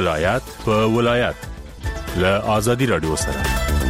ولایت په ولایت له آزادي رادیو سره.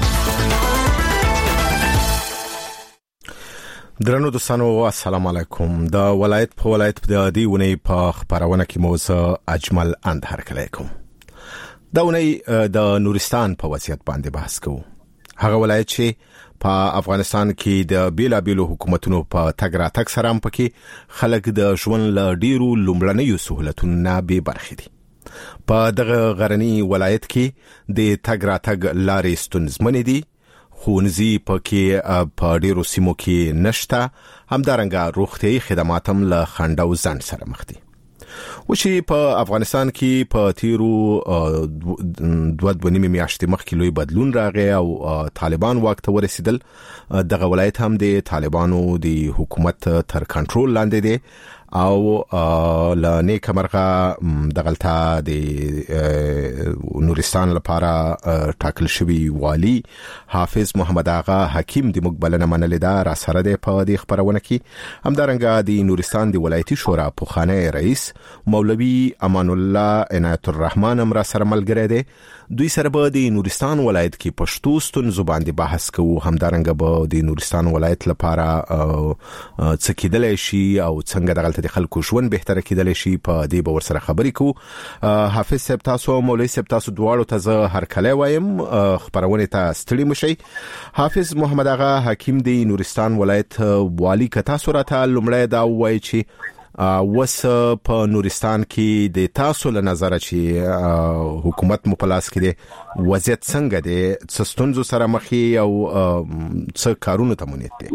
درنو دوستانو السلام علیکم. د ولایت په ولایت د دې ونې په خبرونه کې موضوع اجمل اند هرکلی کوم. دا ونې د نورستان په وضعیت باندې بحث کوو. هغه ولایت چې په افغانستان کې د بیلابیلو حکومتونو په تګ راتګ سره هم پکې خلک د ژوند له ډیرو لومړنیو سہولتونو نه بې برخې دي. په دغه غرنی ولایت کې د تګ راتګ لارې ستونزمنې دي. خونځي پکې په ډیرو سیمو کې نشته. همدارنګه روغتيایي خدمات هم له خنډو ځنډ سره مخ دي. وشي په افغانستان کې په تیرو 2.5 میاشتې مخکې لوی بدلون راغی او طالبان واک ته ورسېدل. دغه ولایت هم د طالبانو د حکومت تر کنټرول لاندې دی او ل نیکه مرغه دغلطه د نورستان لپاره ټاکل شوی والی حافظ محمد آغا حکیم د مقبلنه منل دا را سره د په د خبرونه کې. همدارنګه د نورستان د ولایتي شورا پوخانه رئیس مولوی امان الله عنایت الرحمن هم را سره ملګری دی. دوی سره به د نورستان ولایت کې پښتو ستونزو باندې بحث کوو. همدارنګه به د نورستان ولایت لپاره څه کېدلی شي او څنګه دغلطه د خلکو ژوند بهتره کېدلی شي په دې به ورسره خبرې کوو. حافظ صاحب تاسو او مولوی صاحب تاسو دواړو ته زه هرکلی وایم. خبرونه ته ستړي مشئ. حافظ محمد آغا حکیم د نورستان ولایت والی که تاسو راته لومړی دا وایي چې وس په نورستان کې د تاسو له نظر چې حکومت مو په لاس کې دی وضعیت څنګه دی، څه ستونزو سره مخ یې او څه کارونه ته مونږ دي؟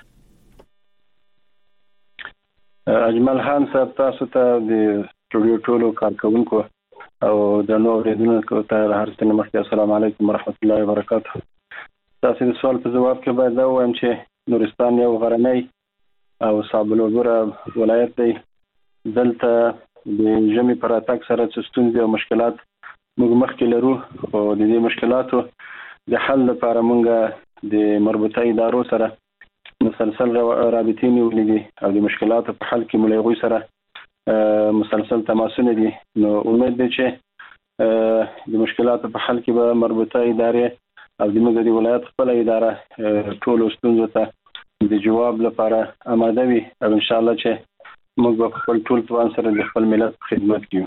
اجمل خان صاحب تاسو ته د سټوډیو ټولو کارکونکو او د نو اوریدونکو ته هر څه مخکې السلام علیکم ورحمت الله وبرکاته. تاسو د سوال په جواب کې باید دا وایم چې نورستان یو غرنی او صابلوګره ولایت دی. دلته د ژمي پر اتاک سره ستونزې او مشکلات موږ مخکې لرو او د دې مشکلاتو د حل لپاره موږ د مربوطه ادارو سره مسلسل رابطې نیولې دي او د مشکلاتو په حل کې موږ غوي سره مسلسل تماسونه دي. نو امید دی چې د مشکلاتو په حل کې به مربوطه ادارې او د موږ د ولایت خپل اداره ټول ستونزو ته د جواب لپاره آماده وي او ان شاء الله چې موږ په خپل ټول توان سره د خپل ملت خدمت کوو.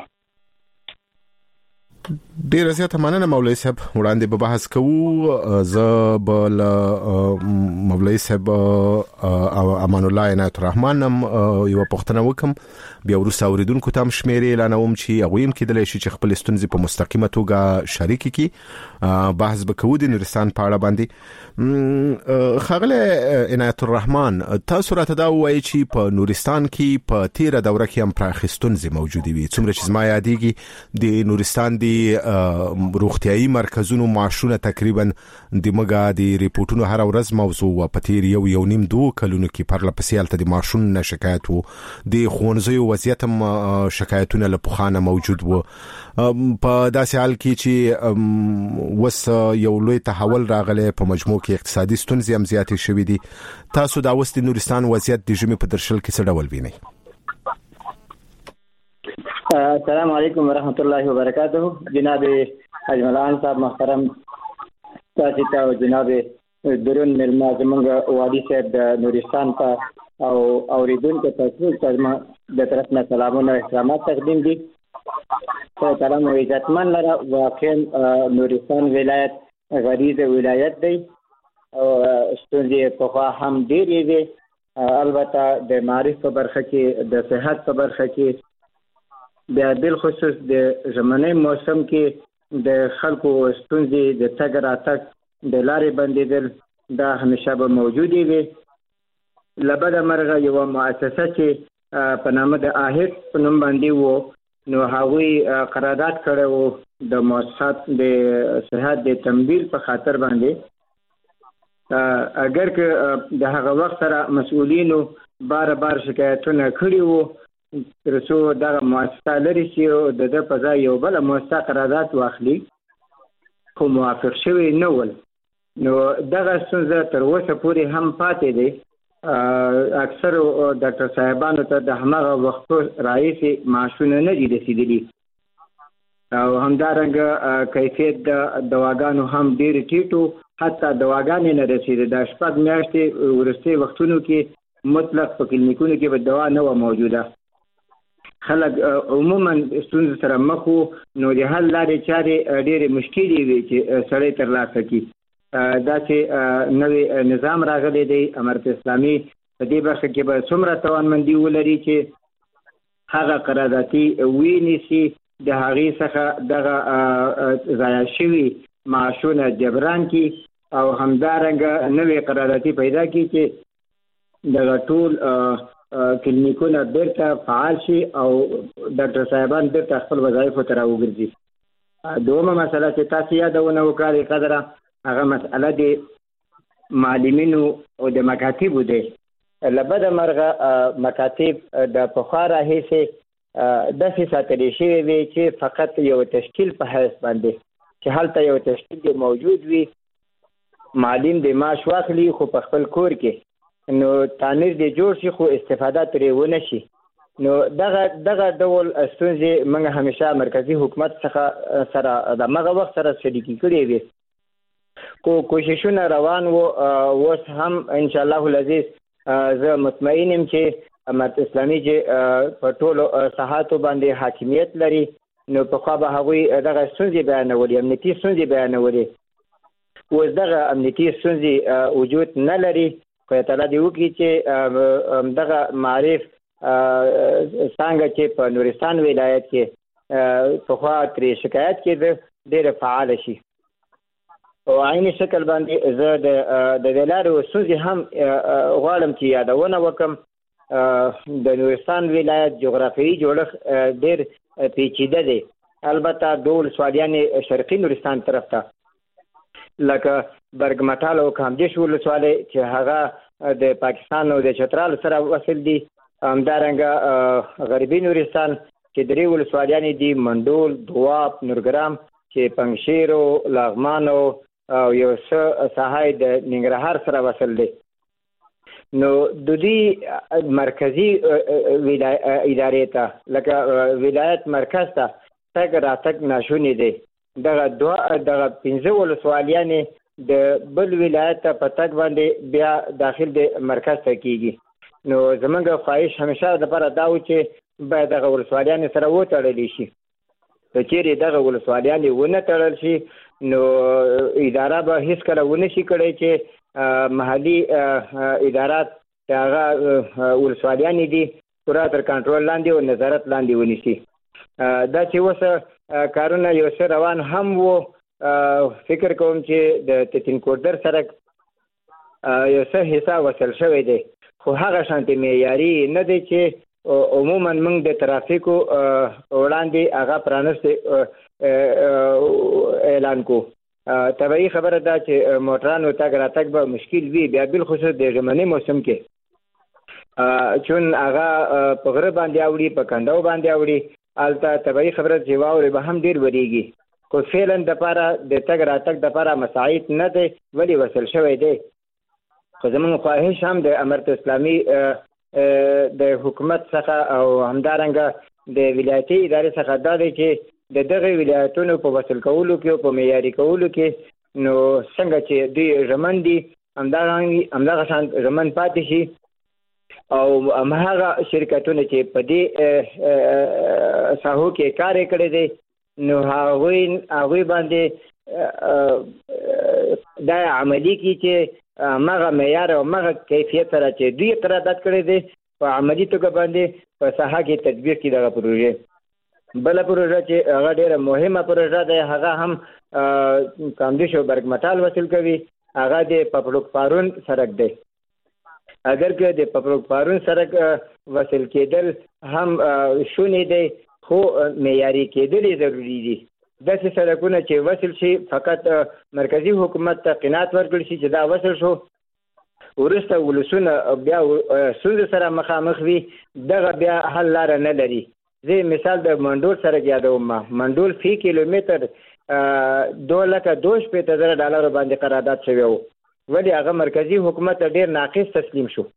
ډیر زیاته مننه مولوی صاحب. وړاندې به بحث کوو. زه بل مولوی صاحب امان الله عنایت الرحمن هم یو پوښتنه وکم، بیا وروسته اوریدونکو ته هم شمیرې اعلانوم چې هغوی هم کېدلی شي چې خپل ستونزې په مستقیمه توګه شریک کړي. بحث به کوو د نورستان په اړه باندې. ښاغلی عنایت الرحمن تاسو راته دا ووایئ چې په نورستان کې په تیره دوره کې هم پراخې ستونزې موجودې وي. څومره چې زما یادېږي د نورستان د روغتيایي مرکزونو معاشونه تقریبا د مګا د ریپورتونو هر ورځ موضوع و. په تیر یو نیم 2 کلونو کې پرله پسې هلته د معاشونو شکایت وو. د ښوونځیو وضعیت هم شکایتونه له پخوانه موجود وو. په داسې حال کې چې وس یو لوی تحول راغلی په مجموع کې اقتصادي ستونزې هم زیاتې شوې دي. تاسو دا اوس د نورستان وضعیت د ژمي په درشل کې څه ډول وینئ؟ السلام علیکم ورحمت الله وبرکاته. جناب اجمل صاحب محترم تاسو ته جناب درون ملما زمونږ والی صاحب د نورستان ته او اوریدونکو ته ټول د طرف نه سلامونه او احترامات تقدیم دي. سلام او عزتمن لره. واقعا نورستان ولایت غریزه ولایت دی او ستونزې په هم ډېرې دي. البته د معرفت په برخه کې، د صحت په برخه کې، بیا بالخصوص د ژمنی موسم کې د خلکو ستونزې د تګ راتګ د لارې بندېدل دا همیشه به موجودې وي. له بده مرغه یوه مؤسسه چې په نامه د آهد په نوم باندې وو، نو هغوی قرارداد کړی وو د مؤسسات د صحت د تمویل په خاطر باندې. اگر که د هغه وخت سره مسؤلینو بار شکایتونه کړي وو ترڅو دغه مؤسسه لري شي او د په ځای یو بل مؤسسه قرارداد واخلي، خو موافق شوی نه ول. نو دغه ستونزه تر اوسه پورې هم پاتې دی. اکثر ډاکټر صاحبانو ته د همغه وختو راهیسې معاشونه نه دي رسیدلي. او همدارنګه کیفیت د دواګانو هم ډېر ټیټو، حتی دواګانې نه رسېدې. د 6 میاشتې وروستي وختونو کې مطلق په کلینیکونو کې به دوا نه وه موجوده. خلک عموما ستونزو سره مخ وو، نو د حل لارې چارې ډېرې مشکلې وي چې سړی ترلاسه کړي. داسې نوی نظام راغلی دی امارت اسلامي په دې برخه کې به څومره توانمندي ولري چې هغه قراردادي ونیسي، د هغې څخه دغه ضایع شوي معاشونه جبران کړي او همدارنګه نوې قراردادي پیدا کړي چې دغه ټول کلینیکونه بیرته فعال شي او ډاکټر صاحبان بیرته خپل وظایفو ته راوګرځي. دومره مسله چې تاسو یادونه وکړئ قدره، هغه مسله د معلمینو او د مکاتبو دی. له بده مرغه مکاتب د پخوا راهیسې داسې ساتلې شوي وي چې فقط یو تشکیل په حیث باندې چې هلته یو تشکیل موجود وي، معلم د معاش واخلي خو په خپل کور کې، نو تعمیر دې جوړ شي خو استفاده ترې ونه شي. نو دغه ډول ستونزې موږ همیشه مرکزي حکومت څخه سره د هغه وخت سره شریکې کړې وي، خو کوششونه روان وو. اوس هم انشاءالله العزیز زه مطمئن یم چې امارت اسلامي چې په ټولو ساحاتو باندې حاکمیت لري، نو پخوا به هغوی دغه ستونزې بیانولې، امنیتي ستونزې بیانولې. اوس دغه امنیتي ستونزې وجود نه لري. خدای تعالی دې وکړي چې دغه معارف څنګه چې په نورستان ولایت کې پخوا ترې شکایت کېده ډېره فعاله شي. او عیني شکل باندې زه د دې لارې ستونزې هم غواړم چې یادونه وکړم. د نورستان ولایت جغرافیایي جوړښت ډېر پیچیده دی. البته د ولسوالیانې شرقي نورستان طرف ته لکه برګمټال او کامدیش ولسوالۍ چې هغه د پاکستان او د چترال سره وصل دي، همدارنګه غربي نورستان چې درې ولسوالیانې دي، منډول، دواب، نورګرام چې پنجشیر او لغمان او یو څه ساحه د ننګرهار سره وصل دي. نو د دې مرکزي ادارې ته لکه ولایت مرکز ته تګ راتګ ناشونی دی. دغه 15 ولسوالیانې د بل ولایت ته په تګ باندې بیا داخل د مرکز ته کېږي. نو زمونږ خواهش همیشه دپاره دا و چې باید دغه ولسوالیانې سره وتړلی شي. که چیرې دغه ولسوالیانې ونه تړل شي نو اداره به هیڅکله ونه شي کړی چې محلي ادارات چې هغه ولسوالیانې دي پوره تر کنټرول لاندې او نظارت لاندې ونیسي. دا چې اوس کارونه یو څه روان هم وو، فکر کوم چې د تتین کوردر سړک یو څه حصه وصل شوی دی، خو هغه شانتې معیاري نه دی چې عموما موږ د ترافیکو وړاندې هغه پرانست اعلان کو. طبیعي خبره ده چې موټرانو تګ راتګ به مشکل وي، بیا بالخصوص د ژمني موسم کې چون هغه په غره باندې اوړي، په کنډو باندې اوړي، هلته طبیعي خبره چې واورې به هم ډېر وریږي. خو فعلا دپاره د تګ راتګ دپاره مساعد نه دی، ولې وصل شوی دی. خو زموږ خواهش هم د امارت اسلامي د حکومت څخه او همدارنګه د ولایتي ادارې څخه دا دی چې د دغه ولایتونو په وصل کولو کې او په معیاري کولو کې نو څنګه چې دوی ژمن دي همدغه شان ژمن پاتې شي، او همهغه شرکتونه چې په دې ساحو کې کار یې کړی دی نو هغوی باندې دا عملي کړي چې همغه معیار او همغه کیفیت سره چې دوی قرارداد کړی دی په عملي توګه باندې په ساحه کې تطبیق کړي دغه پروژې. بله پروژه چې هغه ډېره مهمه پروژه ده هغه هم کامدیش او برګمټال وصل کوي، هغه د پپړوک پارون سړک دی. اگر که د پپړوک پارون سړک وصل کېدل هم شونی دی خو معیاري کېدل ضروري دي. داسې سړکونه چې وصل شي فقط مرکزي حکومت ته قناعت ورکړل شي چې دا وصل شو، وروسته ولسونه بیا ستونزو سره مخامخ وي، دغه بیا حل لاره نه لري. زه مثال د منډول سړک یادوم. منډول فی کیلومتر 2,62,000 ډالرو باندې قرارداد شوی و، ولې هغه مرکزي حکومت ډېر ناقص تسلیم شو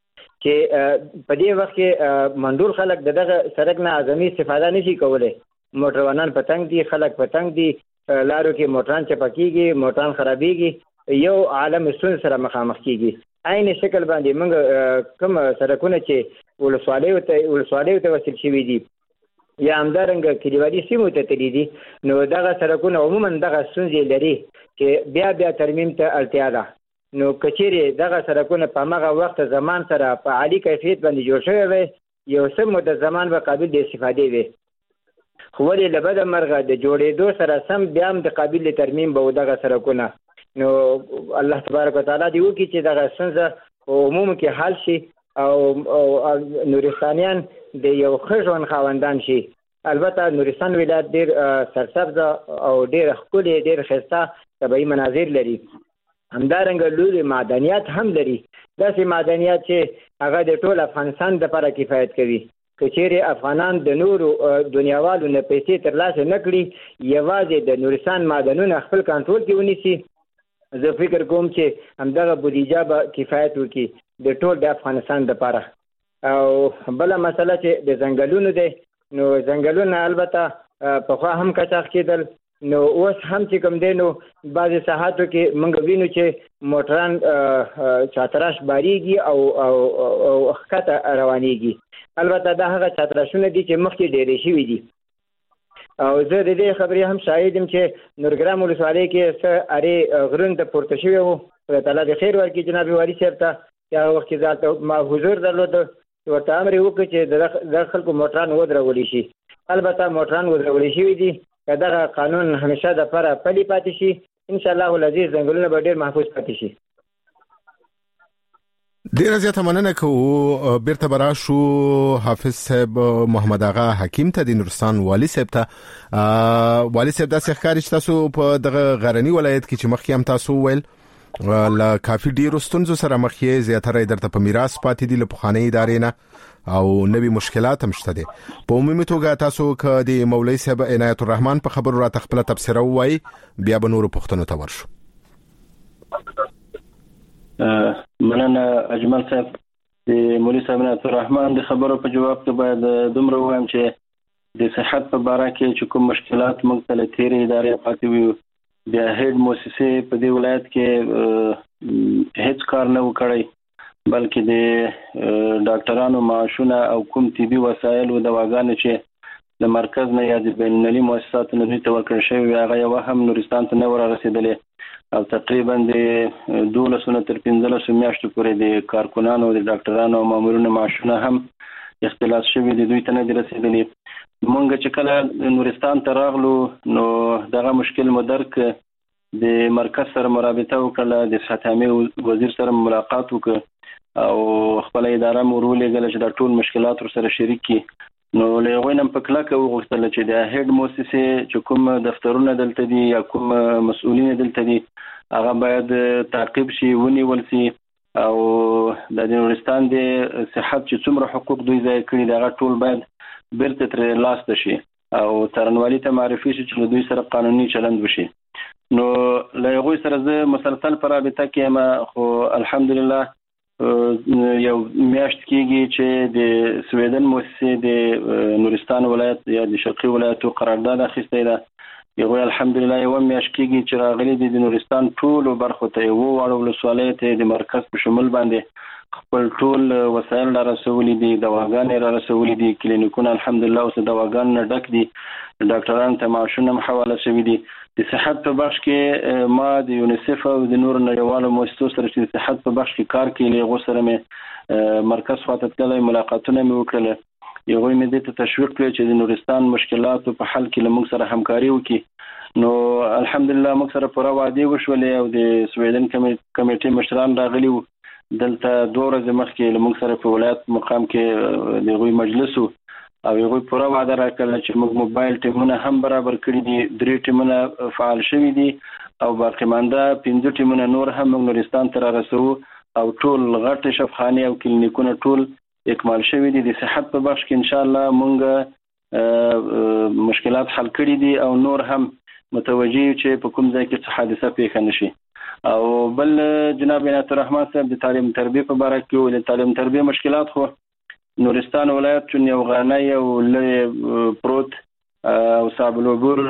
چې په دې وخت کې منډول خلک دغه سړک نه اعظمي استفاده نشي کولی. موټروانان په تنګ دي، خلک په تنګ دي، لارو کې موټران چپکیږي، موټران خرابېږي، یو عالم ستونزې سره مخامخ کیږي. عین شکل باندې موږ کوم سړکونه چې ولسوالیو ته وصل شوي دي یا همدارنګه کلیوالي سیمو ته تللي دي، نو دغه سړکونه عموما دغه ستونزې لري چې بیا ترمیم ته اړتیا ده. نو که چیرې دغه سړکونه په همغه وخت زمان سره په عالي کیفیت باندې جوړ شوی وی، یو څه مدت زمان به قابل د استفادې وي، خو ولې له بده مرغه د جوړېدو سره سم بیا هم د قابل ترمیم به دغه سړکونه. نو الله تبارک وتعالی دې وکړي چې دغه ستونزه په عموم کې حل شي او نورستانیان د یو ښه ژوند خاوندان شي. البته نورستان ولایت ډېر سرسبزه او ډېر ښکلي، ډېر ښایسته طبیعي مناظر لري، همدارنګه لوی معدنیات هم لري، داسې معدنیات چې هغه د ټول افغانستان دپاره کفایت کوي. که چیرې افغانان د نورو دنیاوالو نه پیسې ترلاسه نه کړي، یوازې د نورستان معدنونه خپل کنټرول کې ونیسي، زه فکر کوم چې همدغه بودیجه به کفایت وکړي د ټول د افغانستان دپاره. او بله مسله چې د ځنګلونو دی، نو ځنګلونه البته پخوا هم کچاخ کېدل، نو اوس هم چې کوم دی نو بعضې ساحاتو کې موږ وینو چې موټران چاتراش باریږي او ښکته روانېږي. البته دا هغه چاتراشونه دي چې مخکې ډېرې شوي دي. او زه د دې خبرې هم شاهد یم چې نورګرام ولسوالۍ کې څه ارې غرونو ته پورته شوي وو. خدای تعالی دې خیر ورکړي جناب والي صاحب ته، چې هغه وخت کې ځان ما حضور درلوده، ورته امر یې وکړ چې د خلکو موټران ودرولي شي. البته موټران ودرولي شوي دي، که دغه قانون همیشه دپاره پلي پاتې شي، انشاءالله العزیز ځنګلونه به ډېر محفوظ پاتې شي. ډیره زیاته مننه کوو. بیرته به راشو حافظ صاحب محمد آغا حکیم ته، د نورستان والي صاحب ته. والي صاحب داسې ښکاري چې تاسو په دغه غرني ولایت کې چې مخکې هم تاسو ویل له کافي ډیرو ستونزو سره مخ یې، زیاتره درته په میراث پاتې دي له پخوانۍ ادارې نه او نوي مشکلات هم شته دي. په عمومي توګه تاسو که د مولوي صاحب عنایت الرحمن په خبرو راته خپله تبصره ووایي، بیا به نورو پوښتنو ته ورشو. مننه اجمل صاحب. د مولوي صاحب عنایت الرحمن د خبرو په جواب کې باید دومره ووایم چې د صحت په باره کې چې کوم مشکلات موږ ته له تېرې ادارې پاتې وي، بیا هیډ مؤسسې په دې ولایت کې هیڅ کار نه و کړی، بلکې د ډاکټرانو معاشونه او کوم طبي وسایل او دواګانې چې د مرکز نه یا د بین المللي مؤسساتو نه دوی ته ورکړل شوي وي، هغه یوه هم نورستان ته نه ورسېدلې، او تقریبا د 12 تر 15 میاشتو پورې د کارکونانو د ډاکټرانو او مامورینو معاشونه هم اختلاس شوي دي، دوی ته نه دي رسېدلي. مونږ چې کله نورستان ته راغلو نو دغه مشکل مو درک، د مرکز سره مرابطه وکړه، د صحت عامې وزیر سره ملاقات وکړ او خپل اداره مو ورولېږله چې دا ټول مشکلات ورسره شریک کړي. نو له هغوی نه په کلکه وغوښتله چې د هیډ مؤسسې چې کوم دفترونه دلته دي یا کوم مسؤلین دلته دي، هغه باید تعقیب شي، ونیول شي، او د نورستان د صحت چې څومره حقوق دوی ضایع کړي دي هغه ټول باید بیرته ترې لاسته شي او څارنوالي ته معرفي شي چې له دوی سره قانوني چلند وشي. نو له هغوی سره زه مسلسل په رابطه کې یم، خو الحمدلله یو میاشت کېږي چې د سویدن مؤسسې د نورستان ولایت یا د شرقي ولایتو قرارداد اخیستی ده. هغوی الحمدلله یوه میاشت کېږي چې راغلي دي د نورستان ټولو برخو ته، یوه واړه ولسوالیو ته د مرکز په شمول باندې خپل ټول وسایل را رسولي دي، دواګانې را رسولي دي، کلینیکونه الحمدلله اوس د دواګانو نه ډک دي، ډاکټرانو ته معاشونه هم حواله شوي دي. د صحت په بخش کې ما د یونیسف او د نورو نړیوالو مؤسسو سره چې د صحت په بخش کې کار کوي له هغو سره مې مرکز خواته تللی، ملاقاتونه مې وکړل. هغوی مې دې ته تشویق کړی چې د نورستان مشکلاتو په حل کې له موږ سره همکاري وکړي. نو الحمدلله موږ سره پوره وعدې وشولې او د سویدن کمیټې مشران راغلي وو دلته 2 ورځې مخکې له موږ سره په ولایت مقام کې د هغوی مجلس و او هغوی پوره وعده راکړله چې موږ موبایل ټیمونه هم برابر کړي دي، 3 ټیمونه فعال شوي دي او باقي مانده 5 ټیمونه نور هم موږ نورستان ته را رسوو او ټول غټې شفاخانې او کلینیکونه ټول اکمال شوي دي. د صحت په بخش کې انشاءالله موږ مشکلات حل کړي دي او نور هم متوجه چې په کوم ځای کې څه حادثه پیښه نشي. او بل جناب عنایت الرحمن صاحب د تعلیم تربیه په باره کې د تعلیم تربیه مشکلات خو نورستان ولایت چون یو غرنی او لوی پروت او صعب العبور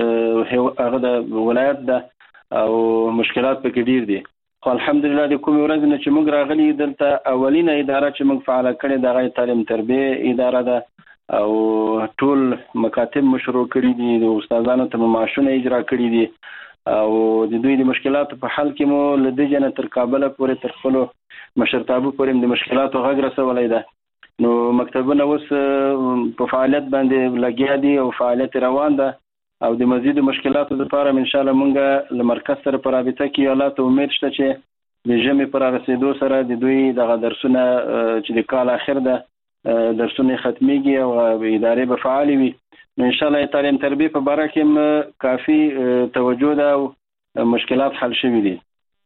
هغه د ولایت ده او مشکلات پکې ډیر دي. خو الحمدلله د کومې ورځې نه چې موږ راغلي دلته اولینه اداره چې موږ فعاله کړې د غیر تعلیم تربیه اداره ده او ټول مکاتب مشروع کړي دي، د استادانو ته معاشونه اجرا کړي دي او د دوی د مشکلاتو په حل کې مو له دې جنه تر کابل پورې تر خپل مشرتابه پورې د مشکلاتو غږ رسولای ده. نو مکتبونه اوس په فعالیت باندې لګیا دي او فعالیت روان ده او د مزید مشکلاتو لپاره ان شاء الله مونږ له مرکز سره په رابطه کې حالات امید شته چې د ژمي پر رسیدو سره د دوی دغه درسونه چې د کال اخر ده درسونه ختميږي او ادارې به فعال وي. ان شاء الله تعلیم تربیه په باره کې کافي توجه ده او مشکلات حل شوي دي.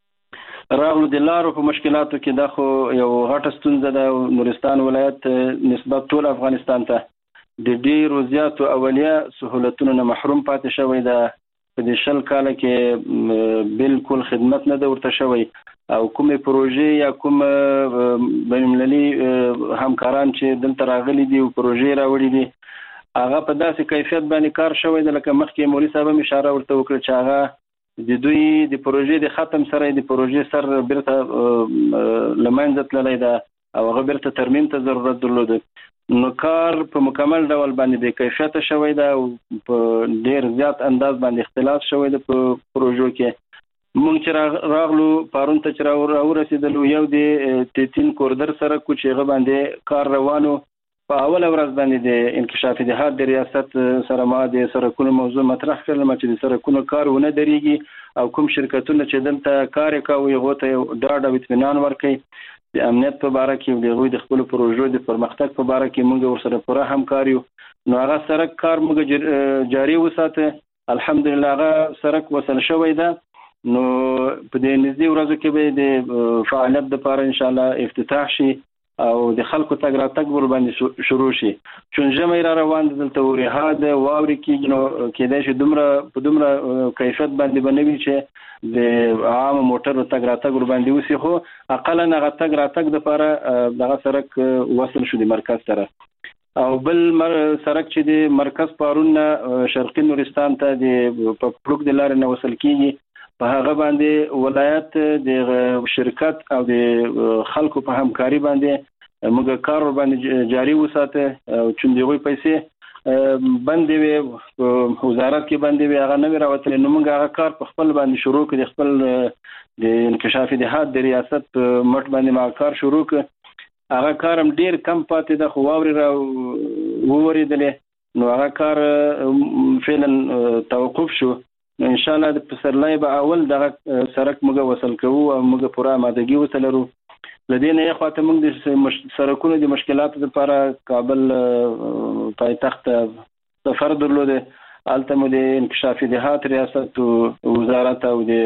راغلو د لارو په مشکلاتو کې دا خو یو غټه ستونزه ده. نورستان ولایت نسبت ټول افغانستان ته د ډیرو زیاتو اولیه سهولتونو نه محروم پاتې شوی ده. په دې 20 کال کې بالکل خدمت نه ده ورته شوی او کومې پروژې یا کوم بین المللي همکاران چې دلته راغلي دي او پروژې راوړي دي هغه په داسې کیفیت باندې کار شوی دی لکه مخکې مولوي صاحب هم اشاره ورته وکړه چې هغه د دوی د پروژې د ختم سره د پروژې سر بیرته له منځه تللی ده او هغه بیرته ترمیم ته ضرورت درلود. نو کار په مکمل ډول باندې د کیفیت شوی ده او په ډیر زیات انداز باندې اختلاف شوی ده په پروژو کې. مونږ چې راغلو پارون ته چې راورسېدلو یو د 13 کوردر سره کو چې هغه باندې کار روانو په اوله ورځ باندې د انکشاف دهات د ریاست سره ما د سرکونو موضوع مطرح کړل چې د سرکونو کارونه درېږي او کوم شرکتونه چې دلته کار کوي هغه ته ډاډ او اطمینان ورکړي د امنیت په باره کې د غوي د خپل پروژو د پرمختګ په باره کې موږ ورسره پوره همکاري نو هغه سرک کار موږ جاري وساته. الحمدلله هغه سرک وصل شوی ده. نو په دې نږدې ورځو کې به د فعالیت لپاره ان شاء الله افتتاح شي او د خلکو تګ راتګ ور باندې شروع شي. چون ژمي را روان دلته ورهاد واوري کې نو کېدای شي دومره کیفیت باندې بنوي چې د عام موټر تګ راتګ ور باندې وسی خو اقل نه تګ راتګ د لپاره دغه سرک وصل شو د مرکز سره. او بل سرک چې د مرکز پارون شرقي نورستان ته د پړوک د لارې نه وصل کیږي په هغه باندې ولایت د شرکت او د خلکو په همکاري باندې موږ کار باندې جاري وساته او چې دوی پیسې باندې وي وزارت کې باندې وي هغه نه راوتل. نو موږ هغه کار په خپل باندې شروع کړ خپل د انکشاف دهات د ریاست مټ باندې ما کار شروع کړ. هغه کارم ډیر کم پاتې د خو واوري را ووریدلې نو هغه کار فعلا توقف شو. ان شاء الله د پسرلای به اول دغه سرک موږ وصل کوو او موږ پوره آمادګي وتلرو. لدينا یو خاطر موږ د سرکونو د مشکلاتو لپاره کابل پایتخت سفر درلوده. الته مو د انکشاف دهات ریاست او وزارت او د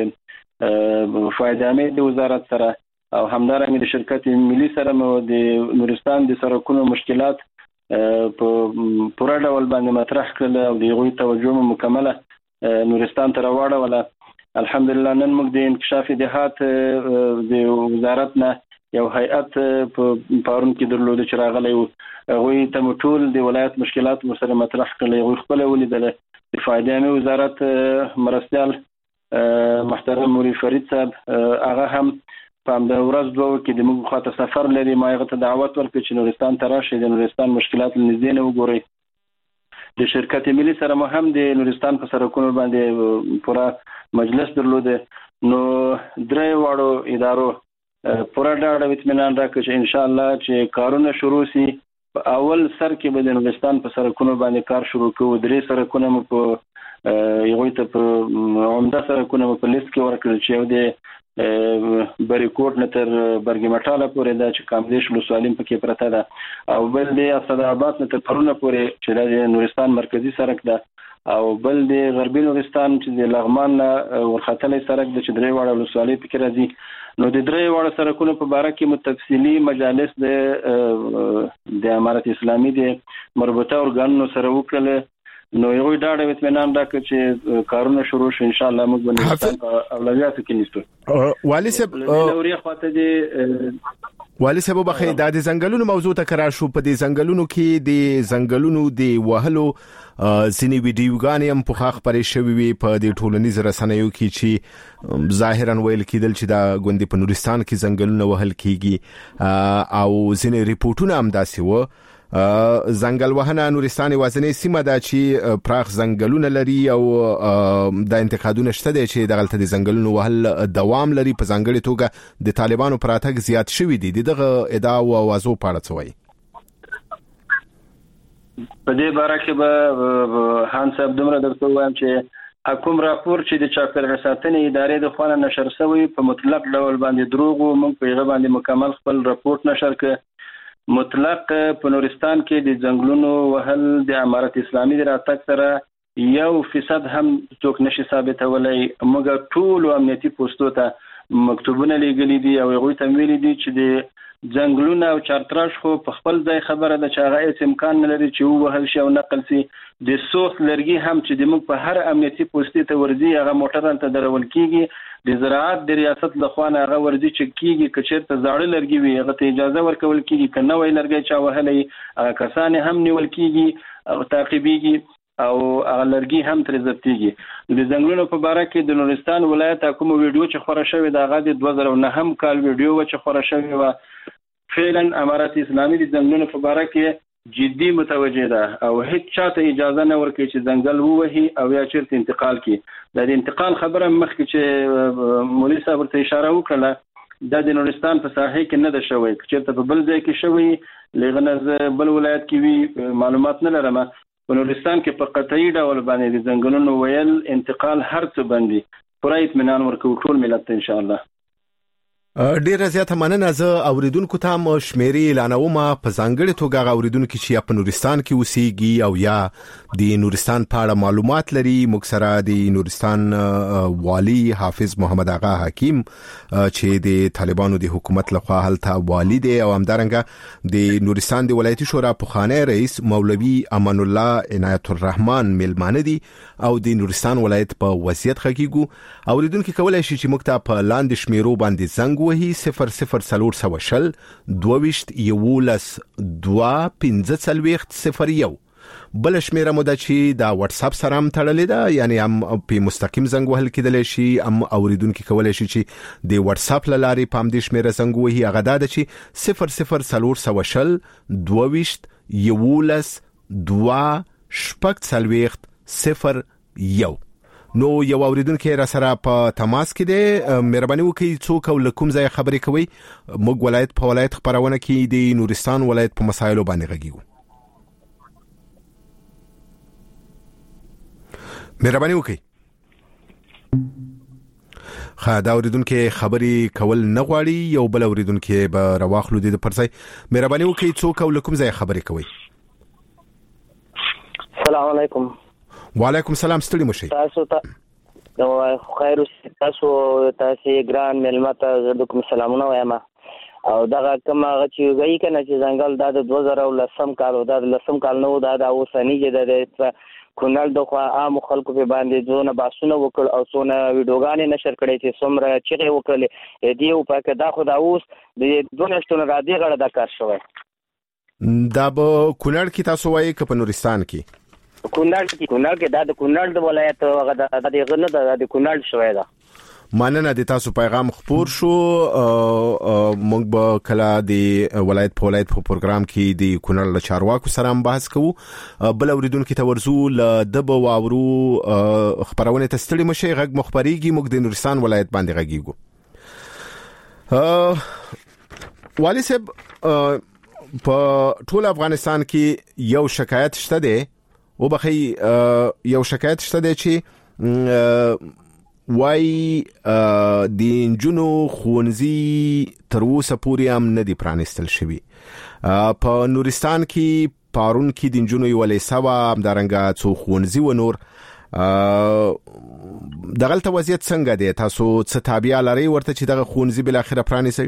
فایده د وزارت سره او همدارنګه د شرکت ملي سره مو د نورستان د سرکونو مشکلات په پوره ډول باندې مطرح کړل او د غوي توجه مکمله نورستان ته راوړل. الحمدلله نن موږ د انکشاف دهات د وزارت نه یو هیئت په پارون کې درلوده چې راغلی و. هغوی ته ټول د ولایت مشکلات سره مطرح کړل. هغوی خپله ولیدله. د فایده وزارت مرستیال محترم مولوي فرید صاحب هغه هم په همدا ورځ دوه کې د موږ خواته سفر لري. ما هغه ته دعوت ورکړ چې نورستان ته راشي د نورستان مشکلات نږدې نه وګورئ. د شرکت ملي سره مو هم د نورستان په سرکونو باندې پورا مجلس درلوده. نو درې واړو ادارو پورا ډاډ اطمینان راکړ چې ان شاء الله چې کارونه شروع شي په اول سر کې به د نورستان په سرکونو باندې کار شروع کوو. درې سرکونه مو په یو ته په عمده سرکونه په لیست کې ورکړل چې یو د بریکوټ نه تر برګمټاله پورې دا چې کامدیش ولسوالۍ پکې پرته ده او بل د اسداباد نه تر پرونه پورې چې د نورستان مرکزی سرک ده او بل د غربي نورستان چې د لغمان ورختلې سرک د چې درې واړه ولسوالۍ پکې راځي. نو د درې واړه سرکونو په باره کې متفصیلي مجالس د امارت اسلامي د مربوطه ارګانونو سره وکړل نو یو ډاډه اطمینان راکړي چې کارونه شروع شي ان شاء الله موږ باندې اولویات کې نیسو. والي صاحب بخیر د ځنګلونو موضوع ته کرا شو. په دې ځنګلونو کې د ځنګلونو د وهلو ځینې ویډیوګانې هم په خاخ پرې شوې وي په دې ټولنیز رسنیو کې چې ظاهرا ویل کېدل چې دا غوندې په نورستان کې ځنګلونه وهل کیږي او ځینې ریپورتونه هم داسې و. ځنګل وهنه نورستان وازنې سیمه ده چې پراخ ځنګلونه لري او د انتقادونه شته دي چې دغلته د ځنګلونو وهل دوام لري په ځانګړي توګه د طالبانو پراتګ زیات شوی دي. دغه ادعا او اوازو په اړه څه وایي؟ په دې باره کې به هان صاحب دومره درته وایم چې کوم راپور چې د چاپیریال ساتنې ادارې د خوا نشر شوی په مطلق ډول باندې دروغ او موږ په هغه باندې مکمل خپل راپورټ نشر کړ. مطلق په نورستان کې د ځنګلونو وهل د امارت اسلامي د راتګ سره 1% هم څوک نشي ثابتولای. موږ ټول امنیتي پوسټو ته مکتوبونه لګلي دي او هغه ته ویلي دي چې د ځنګلونو او چارتراش خو په خپل ځای خبره ده چې هغه امکان نه لري چې وهل شي او نقل شي. د سوخ لرګي هم چې د موږ په هر امنیتي پوسټي ته ورځي هغه موټران ته درول کیږي. د زراعت د ریاست لخوا هغه ورځي چې کیږي کچېرته زاړه لرګي وي هغه ته اجازه ورکول کیږي کنه وای لرګي چا وهلې هغه کسان هم نیول کیږي او تعقیبيږي او هغه لرګي هم تر ضبطيږي. د ځنګلونو په اړه کې د نورستان ولایت کوم ویډیو چې خبره شوې دا غا د 2009 کال ویډیو چې خبره شوې و فعلا امارات اسلامي د ځنګلونو په اړه کې جدي متوجه ده او هیڅ چاته اجازه نه ورکړي چې ځنګل ووهي او یا چیرته انتقال کړي. د انتقال خبره مخکې چې مولوی صاحب ورته اشاره وکړه د نورستان په ساحه کې نه ده شوی چې ته په بل ځای کې شوی لغنه بل ولایت کې وی معلومات نه لرم. په نورستان کې په قطعي ډول باندې د ځنګلونو ویل انتقال هر څه باندې پوره اطمینان ورکوي ټول ملت ته ان شاء الله. ډیر زیاته مننه. زه اوریدونکو ته مشمېري اعلانوم په ځانګړي توګه اوریدونکو چې په نورستان کې اوسېږي او یا د نورستان په اړه معلومات لري موږ سره د نورستان والی حافظ محمد آغا حکیم چې د طالبانو د حکومت لخوا هلته والی دی او همدارنګه د نورستان د ولایتي شورا پخوانی رئیس مولوی امان الله عنایت الرحمن ملمانه دي او د نورستان ولایت په وضعیت خګیګو. اوریدونکو کولای شي چې موږ ته په لاندې شمیرو باندې زنګ وهي 0040 22 11 بل شمیره مو د چې دا واتس اپ سره هم تړلې ده یعنی هم په مستقیم زنګ وهل کېدل شي هم اوریدونکو کولای شي چې د واتس اپ لاري پام دې شمیره زنګ وهي هغه ده چې 0040 22 11 2 نو یو اوریدونکو را سره په تماس کې دی. مهرباني وکړئ څوک او لکم ځای خبرې کوي. موږ ولایت په ولایت خبرونه کې د نورستان ولایت په مسایلو باندې غږیږو. مهرباني وکړئ. دا اوریدونکو خبرې کول نه غواړي یو بل اوریدونکو به رواخلو دي د پرځای. مهرباني وکړئ څوک او لکم ځای خبرې کوي. السلام علیکم. وعلیکم السلام. ستړي مشي. تاسو ته خیر تاسو ګران ملمت د کوم سلامونه وایم او دغه کوم چې وی کنه چې ځنګل د 2010 کال او د 10 کال نو د اوسنی چې د کونړ د خوا عام خلکو په باندې ځونه باسونه وکړ او څونه ویډیوګانې نشر کړي چې څومره چیغې وکړلې دیو پکې دا خو دا اوس د دونهشتونه را دی غړ د کار شوی. دا به کونړ کې تاسو وایي که په نورستان کې؟ کونړ کې دا د کونړ د ولایت هغه د غنه د کونړ شوی ده. مننه د تاسو پیغام خبر شو. موږ به کله د ولایت په ولایت په پروګرام کې د کونړ له چارواکو سره هم بحث کوو. بل اوریدونکو ته ورزو ل د واورو خبرونه تستړي مشه غږ مخبريږي موږ د نورستان ولایت باندې غږیږو. والی صاحب په ټول افغانستان کې یو شکایت شته دی او بخي یو شکایت شته دی چې وای د انجونو خونځي تر اوسه پورې هم نه دی پرانستل شوی. په نورستان کې پارون کې د انجونو یو لیسوا همدارنګه څو خونځي و نور دغلت وضعیت څنګه دی؟ تاسو څه تابع لري ورته چې دغه خونځي بل اخره پرانیسي؟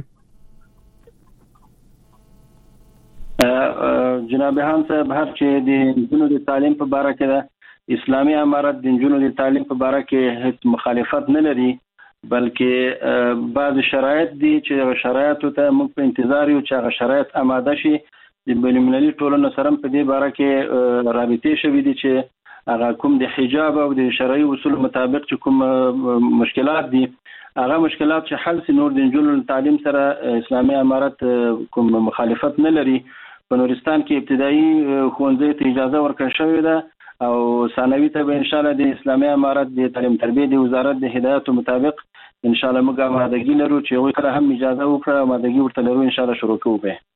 جناب هان صاحب هر چې د انجونو د تعلیم په اړه کې اسلامي امارت د نجونو د تعلیم په اړه کې هیڅ مخالفت نه لري، بلکې بعض شرایط دي چې شرایطو ته موږ په انتظار یو چې هغه شرایط آماده شي. د بین‌المللي ټولنو سره په دې اړه کې رابطې شوې دي چې هغه کوم د حجاب او د شرعي اصول مطابق چې کوم مشکلات دي هغه مشکلات چې حل سي. نور د نجونو تعلیم سره اسلامي امارت کوم مخالفت نه لري. په نورستان کې ابتدایي ښوونځي ته اجازه ورکړل شوې ده او ثانوي ته به ان شاء الله د اسلامي امارت د تعلیم تربیه د وزارت د هدایاتو مطابق ان شاء الله موږ آمادګي لرو چې هغوی کله هم اجازه وکړه آمادګي ورته لرو ان شاء الله شروع کوو به.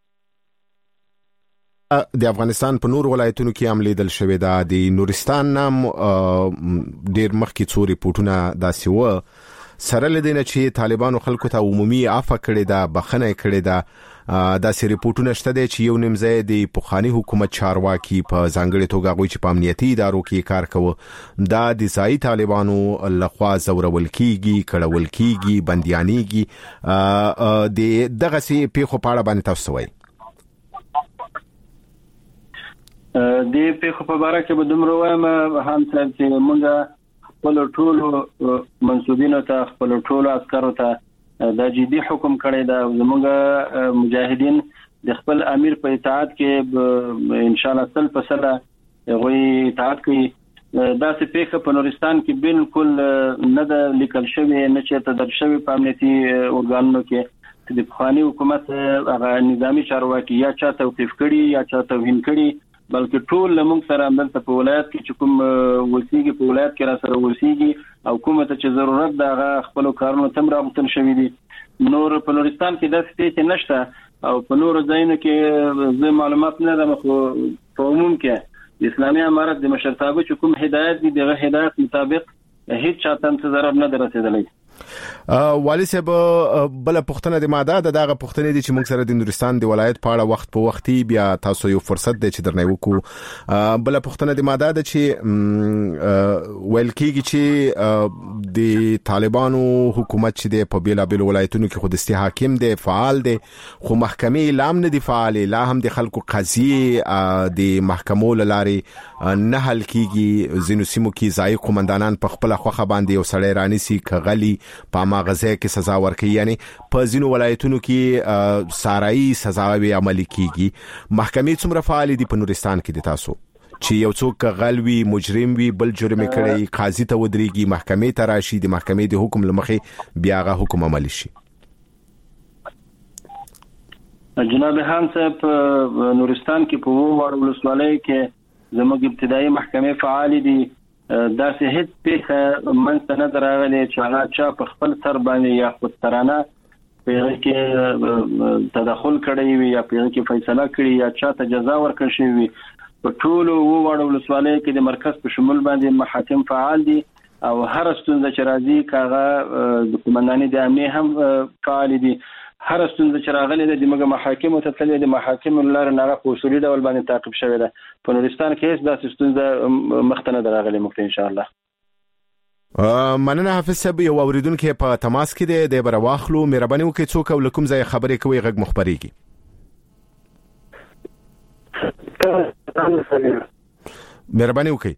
د افغانستان په نور ولایتونو کې هم لیدل شوې ده. د نورستان نام ډیر مخکې څو ریپورتونه داسې و سره لدینه چې طالبانو خلکو ته عمومي عفو کړې ده، بخښنه کړې ده. داسې ریپورتونه شته دي چې یو نیمځای د پخوانی حکومت چارواکي په ځانګړي توګه غوي چې په امنیتي ادارو کې کار کوي دا د ځای طالبانو لخوا زورول کیږي، کړهول کیږي، بنديانيږي. د دغه سي پیښو په اړه باندې تاسو وایي؟ د پیښو په اړه کې به دومره وایم هم چې موږ خپل ټولو منسوبینو ته خپل ټولو عسکرو ته دا جدي حکم کړی دا زموږ مجاهدین د خپل امیر په اطاعت کې ان شاء الله سل په سل غوي اطاعت کوي. دا څه پیښه په نورستان کې بالکل نه د لیکل شوی نه چې تدرج شوی په امنیتي اورګانونو کې د پخوانی حکومت هغه نظامی چارواکي یا چا توقیف کړي یا چا توهین کړي، بلکې ټول موږ سره همدلته په ولایت کې چې کوم وسیږي په ولایت کې را سره وسیږي او کومه ته چې ضرورت ده هغه خپل کارونو تم راغتل شوی دي. نور په نورستان کې داسې څه نشته او په نور ځایونو کې زه معلومات نه لرم، خو په عموم کې اسلامي امارت د مشرتابه چې کوم هدایت دي دغه هدایت مطابق هیڅ چاته څه ضرر نه درته. والي صاحب بل پښتنه د ماده دغه پښتنه دي چې موږ سره د نورستان د ولایت په اړه وخت په وختي بیا تاسو یو فرصت دی چې درنه وکړو. بل پښتنه د ماده د چې ویل کېږي چې د طالبانو حکومت چې د په بیلابل ولایتونو کې خودستي حاکم دی، فعال دی، خو محکمې لام نه دی فعال، لا هم د خلکو قضیه د محکمو لارې نه حل کیږي. زینو سیمو کې ځای قومندانان په خپل خوخه باندې یو سړی رانیسي کغلی په ماغزه کې سزا ورکړي، یعنی په ځینو ولایتونو کې سارایي سزاوي عملي کیږي. محکمې څومره فعال دي په نورستان کې؟ د تاسو چې یو څوک غلوي مجرم وي بل جرم کړي قاضي ته ودرېږي، محکمې ته راشي، د محکمې د حکم لمخې بیا غا حکم عملي شي. جناب خان صاحب نورستان کې په وړ ولسوالۍ کې زموږ ابتدایي محکمې فعال دي. دا سه هیڅ پیښه منځ نه دراغلي چې هغه چا په خپل سر باندې یا خودسرانه په کې تدخل کړی وي یا په کې فیصله کړی یا چا ته جزا ورکړل شوی وي. په ټولو وړو ولسوالۍ کې د مرکز په شمول باندې محاکم فعال دي او هر ستونزه چې راځي کاغه د قومندانۍ د امنیت هم فعال دي. هر ستونزه چې راغلي د دماغ محاکم ته تللي د محاکم لار نه په اصولي ډول باندې تعقیب شوی ده. په نورستان کې هیڅ داسې ستونزه مختنه راغلي ممکن ان شاء الله. مننه حافظ صاحب. یو اوریدونکو په تماس کې د برواخلو مهرباني وکړئ څوک او لکم ځای خبرې کوي غږ مخبريږي. مهرباني وکړئ.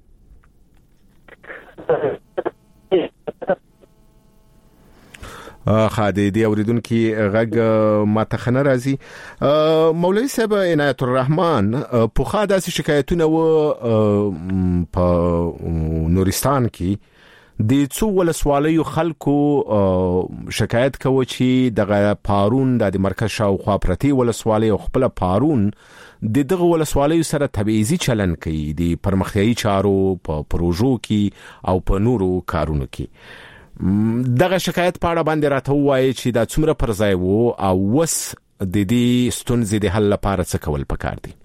خادي دی اوریدونکو غږ ماتخنه راځي. مولوی صاحب عنایت الرحمن په خاصه شکایتونه و په نورستان کې د څو ولسوالیو خلکو شکایت کوي چې دغه پارون د مرکز شاوخوا پرتی ولسوالۍ او خپل پارون دغه ولسوالیو سره تبعیضي چلن کوي د پرمختیايي چارو په پروژو کې او په نورو کارونو کې. دغه شکایت په اړه باندې راته وایي چې دا څومره پر ځای وو او وس د دې ستونزې د حل لپاره څه کول پکار دي؟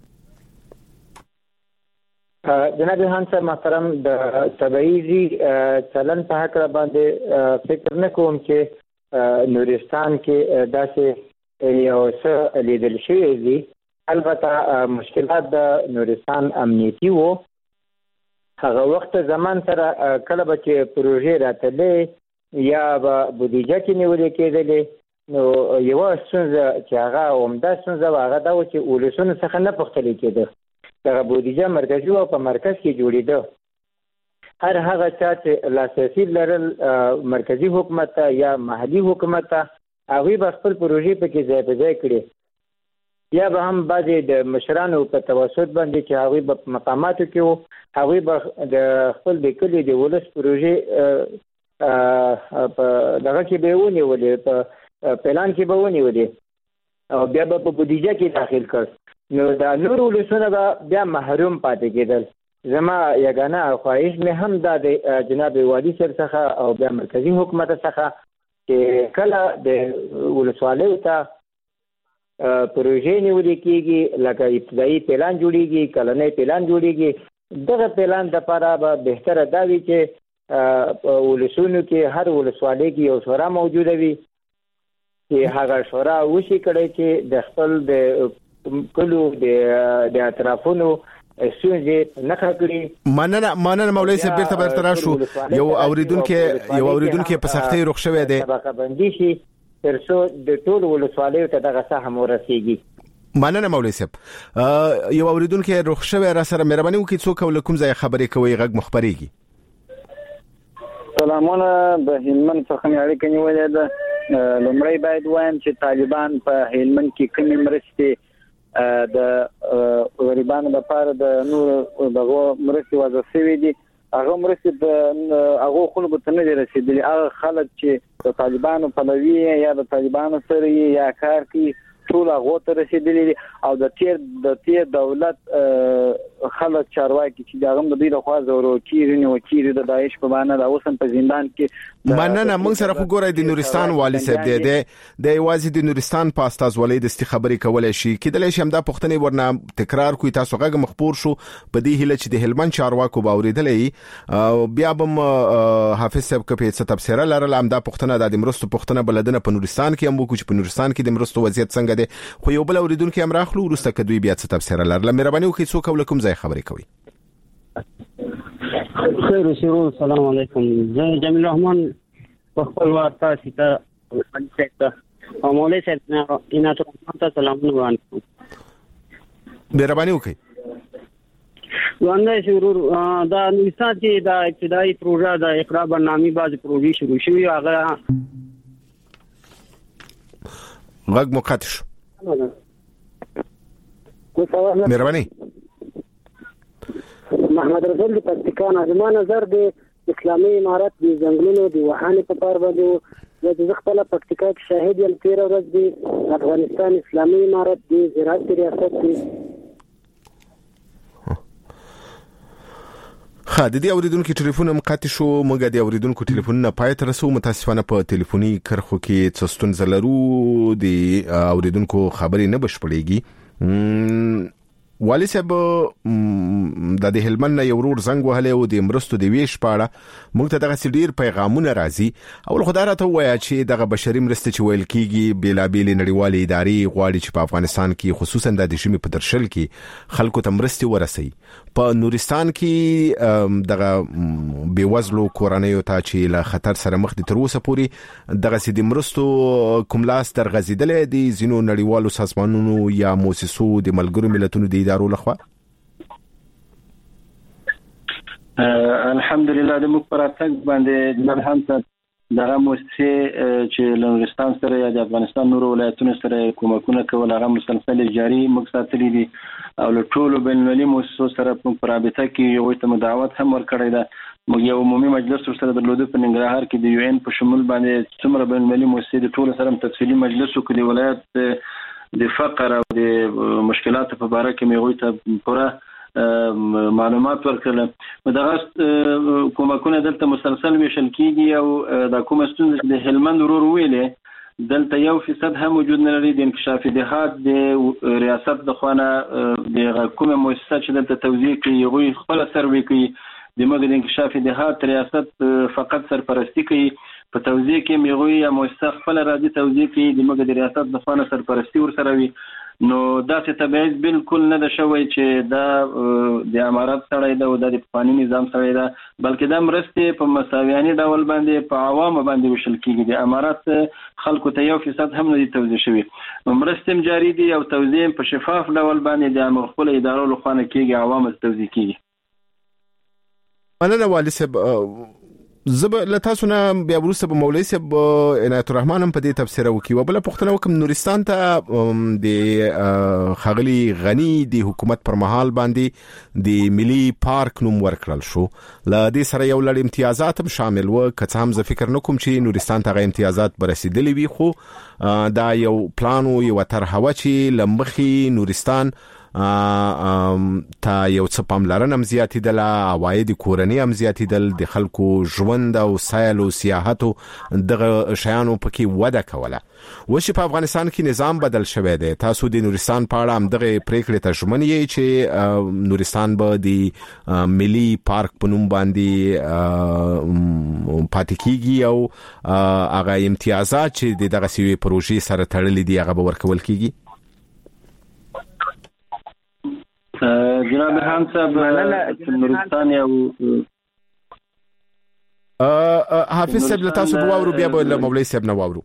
جناب خان صاحب محترم، د تبعیضي چلن په حق باندې فکر نه کوم چې نورستان کې داسې یو څه لیدل شوی دي. البته مشکلات د نورستان امنیتي وو. هغه وخت زمان سره کله به چې پروژې راتلې یا به بودیجه کې نیولې کېدلې نو یو څنګه چې هغه عمده څنګه هغه دا و چې ولسونه څخه نه پختل کېده. دغه بودیجه مرکزي او په مرکز کې جوړېده. هر هغه چا چې لاسرسي لرل مرکزي حکومت ته یا محلي حکومت ته هغوی به خپل پروژې پکې ځای په ځای کړي، یا به هم بعضې د مشرانو په توسط باندې چې هغوی به په مقاماتو کې وو هغوی به د خپل د کلي د ولس پروژې په دغه کې به یې ونیولې، په پلان کې به ونیولې او بیا به په بودیجه کې داخل کړ. نو دا نور ولسونه به بیا محروم پاتې کېدل. زما یګانه خواهش مې هم دا د جناب والي صاحب څخه او بیا مرکزي حکومت څخه چې کله د ولسوالیو ته پروژې نیولې کېږي، لکه ابتدایي پلان جوړېږي، کلنی پلان جوړېږي، دغه پلان دپاره به بهتره دا وي چې په ولسونو کې هر ولسوالۍ کې یو شورا موجوده وي چې هغه شورا وشي کړی چې د خپل د کلو د اطرافونو ستونزې نښه کړي. مننه مولوي صاحب، بیرته به درته راشو. یو اوریدونکی په سختۍ رخ شوی دی، طبقه بندي شي تر څو د ټولو ولسوالیو ته دغه سهم ورسیږي. مننه مولوي صاحب. یو اوریدونکی رخ شوی را سره مهرباني وکړئ څوک او کوم ځای خبرې کوي، غږ مخبريږي. سلامونه، د هلمند څخه مې اړیکه نیولې ده. لومړی باید وایم چې طالبان په هلمند کې کومې مرستې د غریبانو لپاره د نور دغه مرستې وضع شوې دي، هغه مرستې د هغو خلکو ته نه دي رسېدلي. هغه خلک چې د طالبانو پلوي یا د طالبانو سره یا کار کوي ټول هغو ته رسېدلي دي، او د تیر دولت خلک چارواکي چې د هغه د دوی لخوا زورو کېږي نیول کېږي د داعش په بهانه د اوس هم په زندان کې. مننه. موږ سره خو ګورئ د نورستان والي صاحب دی د یوازې د نورستان په استازولۍ دستي خبرې کولی شي، کېدلی شي همدا پوښتنې ورنه تکرار کوي. تاسو غږ مخپور شو په دې هیله چې د هلمند چارواکو به اورېدلی، بیا به حافظ صاحب که په څه تبصره لرله همدا پوښتنه د مرستو پوښتنه بلدنه په نورستان کې هم وکړو چې په نورستان کې د مرستو وضعیت څنګه دی. خو یو بل اوریدونکو هم راخلو وروسته که دوی بیا څه تبصره لرله. مهرباني وکړئ څوک او کوم ځای خبرې کوي. خیر شروع. السلام علیکم. زه جمیل الرحمن په خپل واسطه سیته او مولوي صاحب عنایت الرحمن ته سلامونه وړاندې کوم. مهرباني وکړئ. وانده شروع دا نورستان چې دا ابتدایي پروژه د اقرا برنامې بعض پروژې شروع شوي، هغه غږ مقطع شو. مهرباني. محمد رسول د پکتیکا زما نظر د اسلامي امارت د ځنګلونو د وحانې په پار باندې د خپل پکتیکا کې شاهد یم. 13 ورځ د افغانستان اسلامي امارت د زراعت ریاست دی. د دې اوریدونکو ټلیفون هم قطع شو. موږ د اوریدونکو ټلیفونونه پای ته رسو. متاسفانه په ټلیفوني کرخو کې څه ستونزه لرو، د اوریدونکو خبرې نه بشپړېږي. والي صاحب د هلمند یو ورور زنګ وهلی او د مرستو د ویش په اړه موږ ته دغه ډیر پیغامونه راځي. اول خو دا راته ووایه چې دغه بشري مرستې چې ویل کېږي بېلابېلې نړیوالې ادارې غواړي چې په افغانستان کې خصوصا د ژمي په درشل کې خلکو ته مرستې ورسوي. په نورستان کې دغه بېوزلو کورنیو ته چې له خطر سره مخ دي تر اوسه پورې دغه د مرستو کوم لاس درغځېدلی دی ځینو نړیوالو سازمانونو یا مؤسسو د ملګرو ملتونو د ادارو لخوا؟ الحمدلله د مخبراتک باندې جناب حمزه دغه مؤسسه چې نورستان سره یا د افغانستان نور ولایتونو سره کومکونه کول هغه مسلسل جاری مقصدلی دي او له ټولو بین‌المللي مؤسسو سره په رابطه کې یو ته دعوت هم ورکړی ده. موږ یو عمومي مجلس سره درلوده په ننګرهار کې د یو ان په شمول باندې څومره بین‌المللي مؤسسې د ټولو سره تفصیلي مجلس وکړي د ولایت د فقر او د مشکلاتو په اړه کې موږ ته پوره معلومات ورکړل. دغه کومکونه دلته مسلسل ویشل کیږي او د کومه ستونزه د هلمند ورور ویلې دلته 1% هم وجود نه لري. د انکشاف دهات د ریاست د خوانه د کومه مؤسسه چې دلته توزیع کوي غوي خپل سروي کوي. د موږ د انکشاف دهات ریاست فقط سرپرستی کوي په توزیع کې میغوي یا مؤسسه خپل راځي توزیع کوي. د موږ د ریاست د خوانه سرپرستی ور سره وي نو داسې تبعیض بالکل نه ده شوی چې دا د امارات سړی ده او د پخواني نظام سړی ده، بلکې دا مرستې په مساویاني ډول باندې په عوامو باندې ویشل کېږي. د امارات خلکو ته 1% هم نه دي توزیع شوي، مرستې هم جاري دي او توزیع په شفاف ډول باندې د خپلو ادارو له خوا نه کېږي، عوامو ته توزیع کېږي. مننه والي صاحب. زب له تاسو نه بیا وروسته به مولوي صاحب عنایت الرحمن هم په دې تفسیر وکړي. وبله پوښتنه وکم، نورستان ته د خاغلی غنی د حکومت پر مهال باندې د ملي پارک نوم ورکړل شو، له دې سره یو لړ امتیازات هم شامل و، که څه هم زه فکر نکوم چې نورستان ته امتیازات برسېدلی وي، خو دا یو پلان و، یو طرحه وه چې له مخې نورستان تا یو څه پاملرنه هم زیاتېدله، عواید کورنۍ هم زیاتېدل، د خلکو ژوند او سیل او سیاحتو دغه شیانو پکې وده کوله. اوس چې په افغانستان کې نظام بدل شوی دی، تاسو د نورستان په اړه هم دغه پریکړې ته ژمن یې چې نورستان به د ملي پارک په نوم باندې پاتې کیږي او هغه امتیازات چې د دغه سوي پروژې سره تړلي دي هغه به ورکول کیږي؟ جناب خان صاحب، نورستان یو حافظ صاحب له تاسو بواورو، بیا به له مولوي صاحب نه واورو.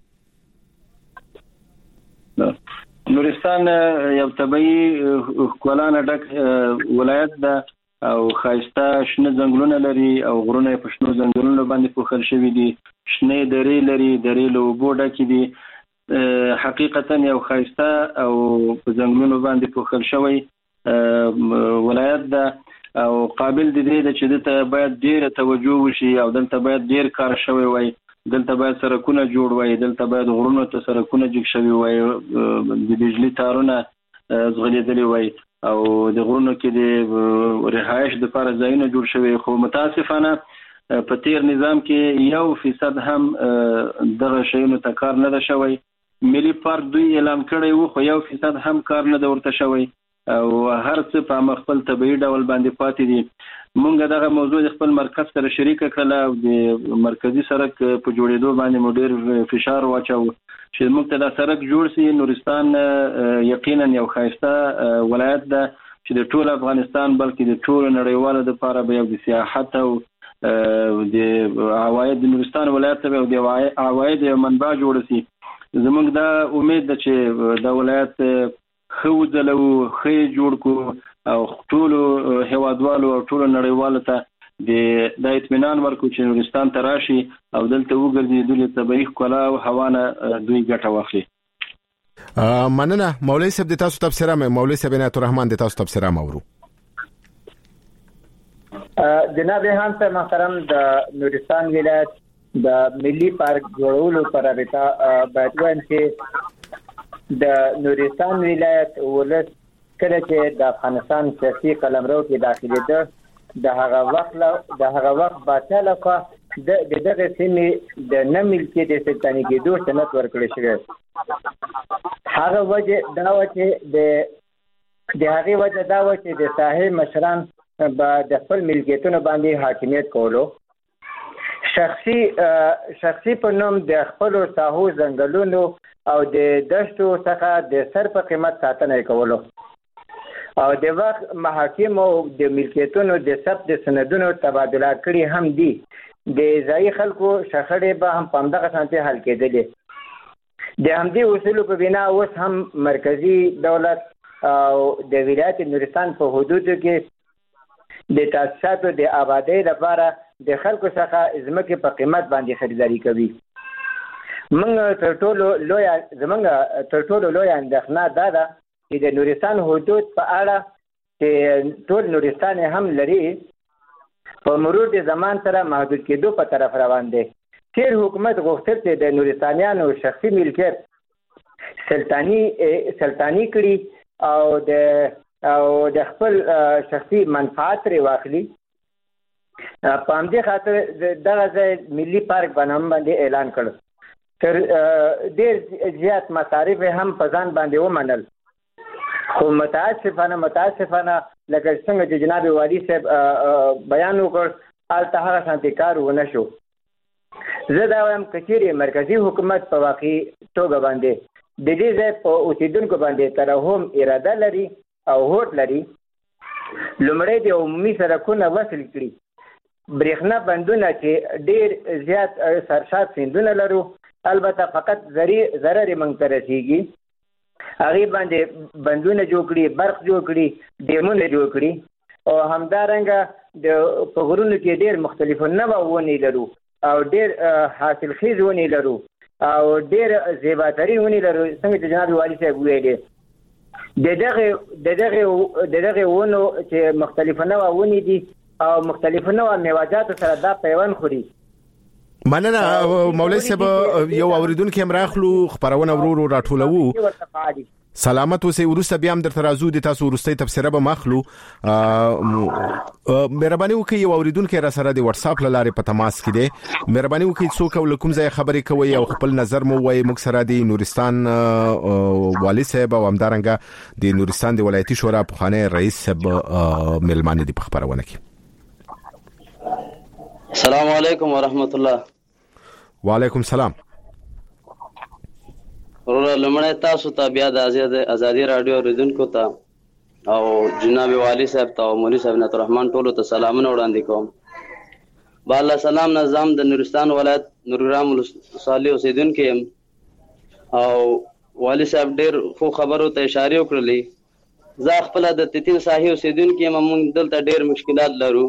نورستان یو طبیعي ښکلانه ډک ولایت ده او ښایسته شنه ځنګلونه لري او غرونه په شنو ځنګلونو باندې پوښل شوي دي، شنې درې لري، درې له اوبو ډکې دي. حقیقتا یو ښایسته او په ځنګلونو باندې پوښل شوی ولایت ده او قابل د دې ده چې دلته باید ډیره توجه وشي او دلته باید ډیر کار شوی وای، دلته باید سړکونه جوړ وای، دلته باید غرونو ته سړکونه جوړ شوي وای، د بجلی تارونه ځغلېدلي وای او د غرونو کې د رهایش دپاره ځایونه جوړ شوي. خو متاسفانه په تیر نظام کې 1% هم دغه شیانو ته کار نه ده شوی. ملي پارک دوی اعلان کړی و، خو 1% هم کار نه ده ورته شوی او هر څه په خپل طبيعي ډول باندې پاتې دي. مونږ دغه موضوع د خپل مرکز سره شریک کړل او د مرکزی سړک په جوړېدو باندې مو ډېر فشار واچو چې موږ ته دا سړک جوړ شي. نورستان یقینا یو ښایسته ولایت ده چې د ټول افغانستان بلکې د ټول نړیوالو لپاره به یو د سیاحت او د عواید د نورستان ولایت ته د عواید یو منبع جوړ شي. زموږ دا امید ده چې دا ولایت خو ځلو خې جوړ کو او ټول هوادوالو او ټول نړیوالو ته د اطمینان ورکو چې نورستان ته راشي او دلته وګرځي، د طبيعي ښکلا او هوا نه دوی ګټه واخلي. مننه مولوي صاحب، د تاسو تفسیر مولوي صاحب عنایت الرحمن د تاسو تفسیر اورو. جناب خان صاحب محترم، د نورستان ولایت د ملي پارک جوړولو پر رابطه باید وایم چې د نورستان ولایت ولس کله چې د افغانستان سیاسي قلمرو کې داخلي ده د هغه وخت باطله خوا د دغه سیمې د نه ملکیت سلطنتي کېدو سند ورکړی شوی. هغه وجه دا و چې د هغې وجه دا و چې د ساحې مشران به د خپل ملکیتونو باندې حاکمیت کولو. شخصي په نوم د خپلو ساحو ځنګلونو او د دشتو څخه د سر په قیمت ساتنه کولو او د وخت محاکمو د ملکیتونو د ثبت سندونو تبادله کړي هم دي. د ځایي خلکو شخړې به هم په همدغه شانتي حل کېدلې. د همدې اصولو په بنا اوس هم مرکزی دولت او د ولایت نورستان په حدودو کې د تاسیساتو د آبادۍ لپاره د خلکو څخه ځمکې په قیمت باندې خریداري کوي. زمونږ تر ټولو لویه اندېښنه دا ده چې د نورستان حدود په اړه چې ټول نورستان هم لري په مرور د زمان سره محدود کېدو په طرف روان دی. تیر حکومت غوښتل چې د نورستانیانو شخصي ملکیت سلطاني کړي او د خپل شخصي منفعت لري واخلي. په همدې خاطر دغه ځای ملي پارک په نوم باندې اعلان کړ. تر ډېر زیات مصارف هم په ځان باندې ومنل، خو متاسفانه لکه څنګه چې جناب والي صاحب بیان وکړ هلته هغه شانتي کار ونه شو. زه دا وایم که چیرې مرکزي حکومت په واقعي توګه باندې د دې ځای په اوسیدونکو باندې ترحم اراده لري او هوډ لري. لومړی د عمومي سړکونه وصل کړي، برېښنا بندونه چې ډېر زیات سرشاد سیندونه لرو، البته فقط ضرر موږ ته رسېږي، هغې باندې بندونه جوړ کړي، برق جوړ کړي، ډیمونه جوړ کړي، او همدارنګه د په غرونو کې ډېر مختلفو نوع ونې لرو او ډېر حاصلخیز ونې لرو او ډېر زیباترین ونې لرو. څنګه چې جناب والي صاحب ویلې د دغې ونو چې مختلفه نوع ونې دي او مختلفه نوع میوه‌جاتو سره دا پیوند خوري. مننه مولوي صاحب. یو اوریدونکي هم راخلو، خبرونه ورو راټولوو. سلامت اوسئ. وروسته بیا هم درته راځو، د تاسو وروستۍ تبصره به ماخلو. مهرباني وکړئ، یو اوریدونکي را سره د واتس اپ لارې په تماس کې دی. مهرباني وکړئ څوک او کوم ځای خبرې کوي او خپل نظر مو وایي. موږ سره د نورستان والي صاحب او همدارنګه د نورستان د ولایتي شورا پخوانی رئیس صاحب ملمانه دي په خبرونه کې. السلام علیکم ورحمت الله. وعلیکم السلام. ورور لمړی تاسو ته بیا د ازادي رادیو اوریدونکو ته او جناب والی صاحب ته او مولوي صاحب نعمت الرحمن ټولو ته سلامونه وړاندې کوم. بالا سلام نظام د نورستان ولایت نورګرام ولسوالۍ اوسیدونکی یم او والی صاحب ډېر خو خبرو ته اشاره وکړلې. زه خپل د 3 ساحې اوسیدونکی یم. موږ دلته ډېر مشکلات لرو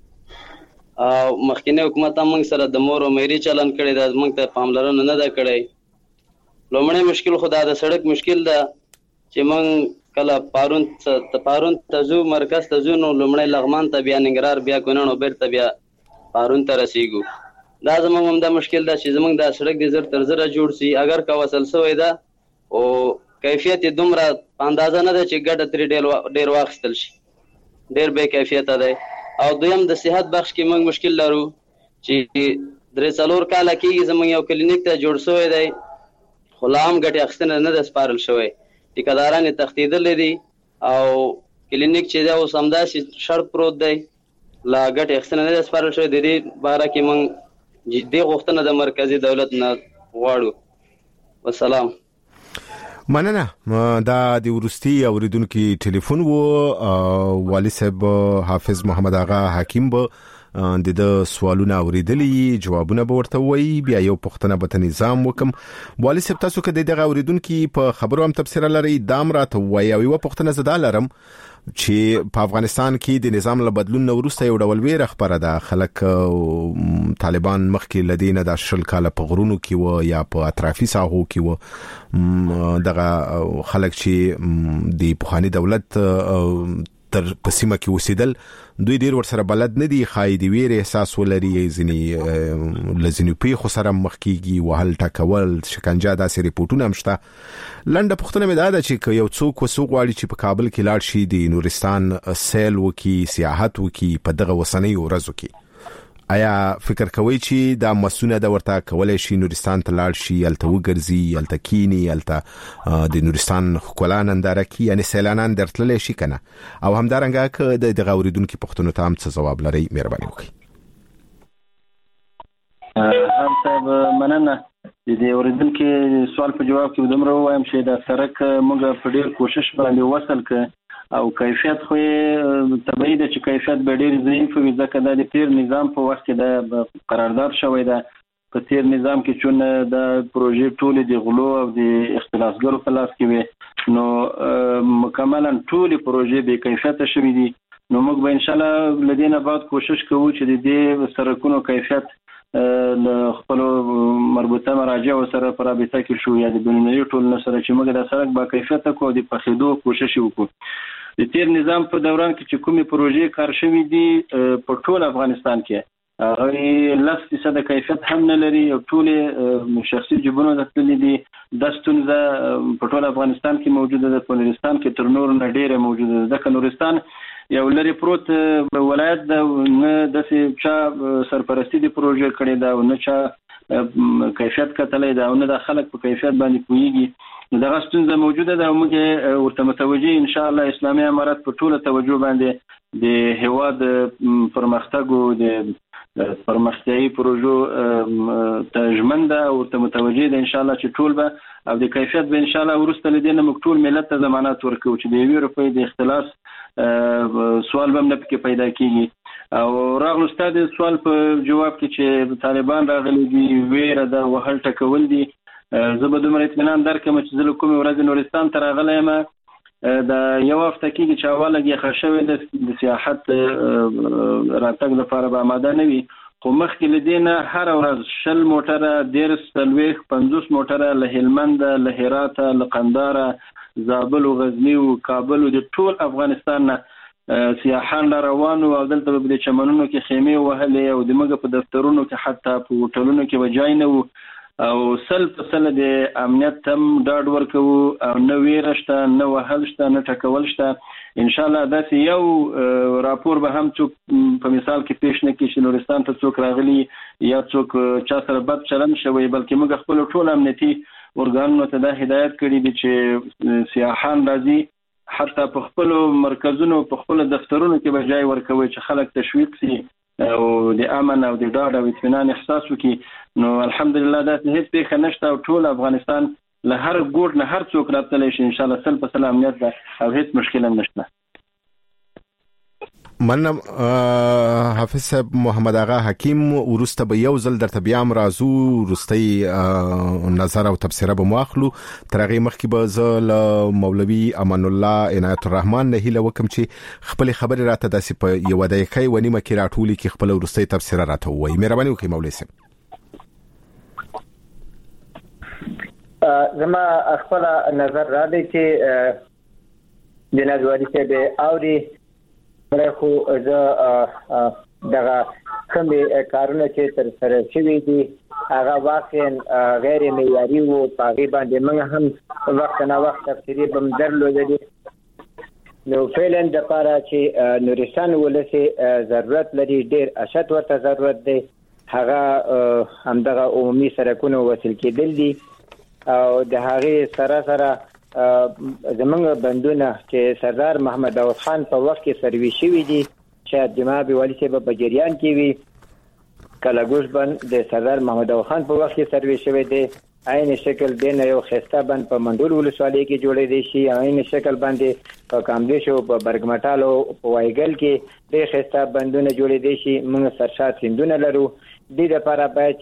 او مخکینی حکومت هم موږ سره د مور او میري چلن کړی دا موږ ته پاملرنه نه ده کړی. لومړی مشکل خو دا د سړک مشکل ده چې موږ کله پارون ته ځو، مرکز ته ځو، نو لومړی لغمان ته، بیا ننګرهار، بیا کونړ او بیرته بیا پارون ته رسیږو. دا زموږ همدا مشکل ده چې زموږ دا سړک د زر تر زره جوړ سي. اگر که وصل سوی ده او کیفیت یې دومره په اندازه نه ده چې ګټه ترې ډېر واخیستل شي، ډېر بې کیفیته دی. او دویم د صحت بخش کې موږ مشکل لرو چې 3-4 کاله کېږي زموږ یو کلینیک ته جوړ سوی دی، خو لا هم ګټې اخیستنه نه ده سپارل شوی. ټیکهداران یې تښتېدلی دي او کلینیک چې دی اوس همداسې شړ پروت دی، لا ګټې اخیستنه نه ده سپارل شوی. د دې باره کې موږ دې غوښتنه د مرکزي دولت نه غواړو. والسلام. مننه. دا د وروستي اوریدونکو ټلیفون وو. والي صاحب حافظ محمد آغا حکیم به د سوالونه اوریدلي، جوابونه به ورته وایي. بیا یو پوښتنه به نظام وکم. والي صاحب تاسو که دغه اوریدونکو په خبرو هم تفسیر لري، دام راته وایي. او یو پوښتنه زده لرم چې په افغانستان کې د نظام له بدلون وروسته یو ډول ویره خبره ده. خلک طالبان مخکې لدینه د 10 کاله په غرونو کې و یا په اطرافي ساحو کې و، دغه خلک چې د پخوانی دولت تر پسیمه کې وسیدل، دوی ډیر ورسره بلد نه دي، خای دی ویر احساس ولري، ځینی لزینو په خسره مخکیږي، وهل ټکول، شکنجه، داسې ریپورتونه هم شته. لنډه پوښتنه مې ده چې یو څوک غواړي چې په کابل کې لاړ شي، د نورستان سیل وکي، سیاحت وکي په دغه وسنۍ ورځو کې، آیا فکر کوي چې دا مسونه د ورته کولای شي نورستان ته لاړ شي، الته وګرځي، الته کینی، الته د نورستان ښکلا ننداره کوي، یعنی سیلانان درتللی شي کنه؟ او همدارنګه که د دغه اوریدونکو پوښتنو ته هم څه ځواب لري، مهرباني وکړئ. هم صاحب مننه. د اوریدونکو سوال په جواب کې دومره وایم چې دا سړک موږ په ډېر کوشش باندې وصل ک او کیفیت خو طبیعي ده چې کیفیت به ډېر ضعیف وي، ځکه دا د تیر نظام په وخت کې دا قرارداد شوی ده. په تیر نظام کې چون دا پروژې ټولې د غلو او د اختلاسګرو په لاس کې وي، نو مکملا ټولې پروژې بې کیفیته شوي دي. نو موږ به انشاءالله له دې نه بعد کوشش کوو چې د دې سړکونو کیفیت له خپلو مربوطه مراجعو سره په رابطه کې شو یا د بینالمللي ټولنو سره چې موږ دا سړک با کیفیته کړو، د پخېدو کوشش وکړو. د تیر نظام په دوران کې چې کومې پروژې کار شوي دي په ټول افغانستان کې هغه 10% کیفیت هم نه لري او ټول شخصي جیبونو ته تللي دي. دا ستونزه په ټول افغانستان کې موجوده ده، په نورستان کې تر نورو نه ډېره موجوده ده، ځکه نورستان یو لري پروت ولایت ده، نه داسې چا سرپرستی د پروژې کړې ده او نه چا کیفیت کتلی ده او نه د خلک په کیفیت باندې پوهیږي. دغه ستونزه موجوده ده او موږ ورته متوجه ان شاء الله اسلامي امارات په ټوله توجه باندې د هیواد پرمختګ او د پرمختیايي پروژو ته ژمنده او ته متوجه ده ان شاء الله چې ټول به او د کیفیت به ان شاء الله ورسته لدينا موږ ټول ملت ته ضمانت ورکو چې د 1 روپۍ د اختلاس سوال به نه پکې پیدا کیږي او راغلو ستاسو سوال په جواب کې چې طالبان راغلي دي ویره ده وهل ټکول دي زه به دومره اطمینان درکم چې زه کومه ورځ نورستان ته راغلم د یو هفته کې چې اوله کې خښوي د سیاحت راتګ لپاره به آماده نه وي خو مخکې لدينا هر ورځ 10 موټره 50 موټره له هلمند له هرات له قندهار زابل او غزنی او کابل او د ټول افغانستان سیاحان روانو او دلته په چمنونو کې خیمه وهلې او د مګ په دفترونو کې حتی په هوټلونو کې وجاینه او سل د امنیت تم ډاډ ورکو او نو ویرشته نو وهل شته نه ټکول شته ان شاء الله دا یو راپور به هم څوک په مثال کې پیش نه کړي چې نورستان ته څوک راغلي یا څوک چا سره بد چلند شوی بلکې موږ خپل ټول امنیتي ارګانونو ته دا هدایت کړی دي چې سیاحان راځي حتی په خپل مرکزونو په خپل دفترونو کې به ځای ورکوي چې خلک تشویق شي او د امن او د ډاډ او اطمینان احساس وکړي نو الحمدلله دا هیڅ پیښه نشته او ټول افغانستان له هر ګوټ نه هر څوک راتلی شي ان شاء الله سل په سل امنیت ده او هیڅ مشکل هم نشته منم حافظ صاحب محمد آغا حکیم ورسته به یو ځل درته بیا مرازو ورستی نظر او تفسیر به مواخلو ترغه مخکې به زل مولوی امان الله عنایت الرحمن نه هله وکم چې خپل خبر راته داسې په یو دقیقه و نیمه کې راټولي کې خپل ورستی تفسیر راته وای مهرباني وکړئ مولوی صاحب زما خپل نظر را دی چې جناب والی صاحب اوري خو زه دغه کوم کارونه چې تر سره شوي دي هغه واقعا غیر معیاري وو په هغې باندې موږ هم وخت نه وخت تفسیري به م درلودلي نو فعلا دپاره چې نورستان ولسې ضرورت لري ډېر اشد ورته ضرورت دی هغه همدغه عمومي سړکونه وصل کېدل دي او د هغې سره زمونږ بندونه چې سردار محمد داود خان په وخت کې سروي شوي دي شاید جناب والی صاحب په جریان کې وي کلاګوش بند د سردار محمد داود خان په وخت کې سروي شوی دی عین شکل دین یو خسته بند په منډول ولسوالۍ کې جوړې دي شي عین شکل باندې په کامدیشو په برګمټالو په وایګل کې د خسته بندونه جوړې دي شي موږ سرشات سندونه لرو د لپاره باید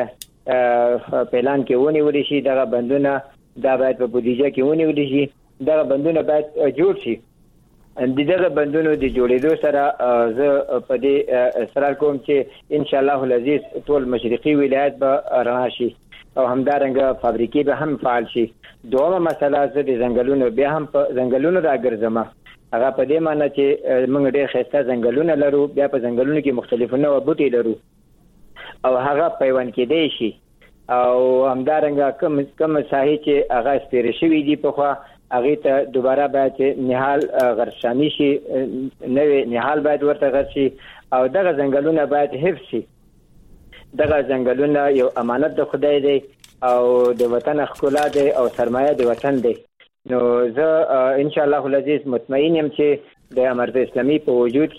چې پلان کې ونیول شي دغه بندونه دا باید په بودیجه کې ونیول شي دغه بندونه باید جوړ شي دغه بندونو د جوړېدو سره زه په دې اصرار کوم چې ان شاء الله العزیز ټول مشرقي ولایت به رڼا شي او همدارنګه فابریکې به هم فعال شي دومره مسله زه د ځنګلونو بیا هم په ځنګلونو راګرځم هغه په دې معنی چې موږ ډېر ښایسته ځنګلونه لرو بیا په ځنګلونو کې مختلف نوع بوټي لرو او هغه پیوند کېدی شي او همدارنګه کوم ساحې چې هغه سپیره شوي دي پخوا هغې ته دوباره باید نهال غرشاني شي نوې نهال باید ورته غر شي او دغه ځنګلونه باید حفظ شي دغه ځنګلونه یو امانت د خدای دی او د وطن ښکلا دی او سرمایه د وطن دی نو زه ان شاء الله العزیز مطمئن یم چې د امارت اسلامي په وجود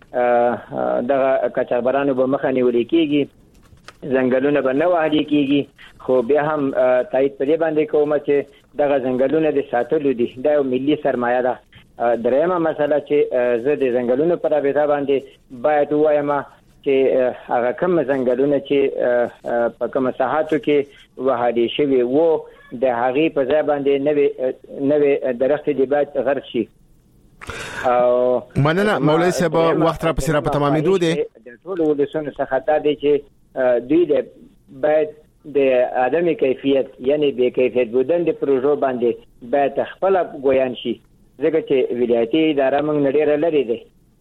کې دغه قاچاقبرانو به مخه نیول کېږي ځنګلونه به نه وهلي کېږي خو بیا هم تایید په دې باندې کوم چې دغه ځنګلونه د ساتلو دي دا یو ملي سرمایه ده درېیمه مسله چې زه د ځنګلونو په رابطه باندې باید ووایم چې هغه کوم ځنګلونه چې په کومه ساحاتو کې وهلي شوي وو د هغې په ځای باندې نوې درختې دې باید غرس شي او مننه مولوی صاحب وخت را پسې را په تمامېدو دی د ټولو ولسونو څخه دا دی چې دوی د باید د عدم کیفیت یعنی بې کیفیت بودن د پروژو باندې باید خپل ګویان شي ځکه چې ولایتي اداره موږ نه ډېره لرې دی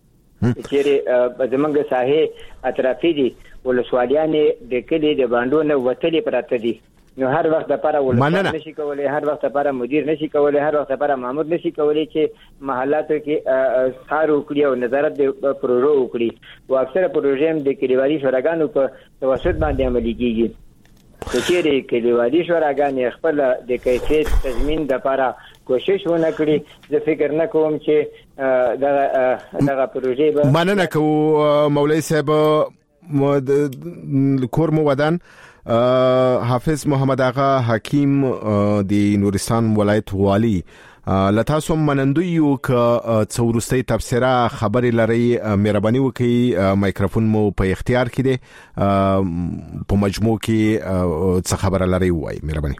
چیرې زموږ ساحې اطرافي دي ولسوالیانې د کلي د بانډو نه وتلې پراته دي نو هر وخت لپاره ولسوال نشي کولای هر وخت لپاره مدیر نشي کولای هر وخت لپاره مامور نشي کولای چې محلاتو کې ښار وکړي او نظارت د پروژو وکړي او اکثره پروژې هم د کلیوالي شوراګانو په توسط باندې عملي کیږي چې کلیوالي شوراګانې خپل د کیفیت تضمین لپاره کوشش ونه کړي زه فکر نه کوم چې دغه پروژې به مننه کوم مولوی صاحب کور مو ودان حافظ محمد آغا حکیم د نورستان ولایت والی لتاسو منندویو ک څورستي تفسیره خبري لري مهرباني وکي مایکروفون مو په اختیار کې دي په مجموع کې څه خبره لري وای مهرباني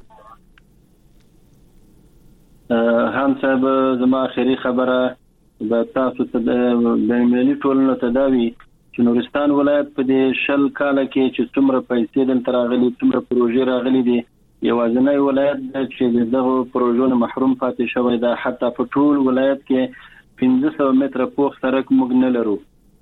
هم صاحب زما اخري خبره د تاسو ته د ملي ټولنو تداوي چې نورستان ولایت په دې شل کال کې چې څومره پیسې دلته راغلي څومره پروژې راغلي دي یوازینی ولایت چې دغه پروژو نه محروم پاتې شوی دا حتی په ټول ولایت کې 1500 متره پوخ سړک موږ نه لرو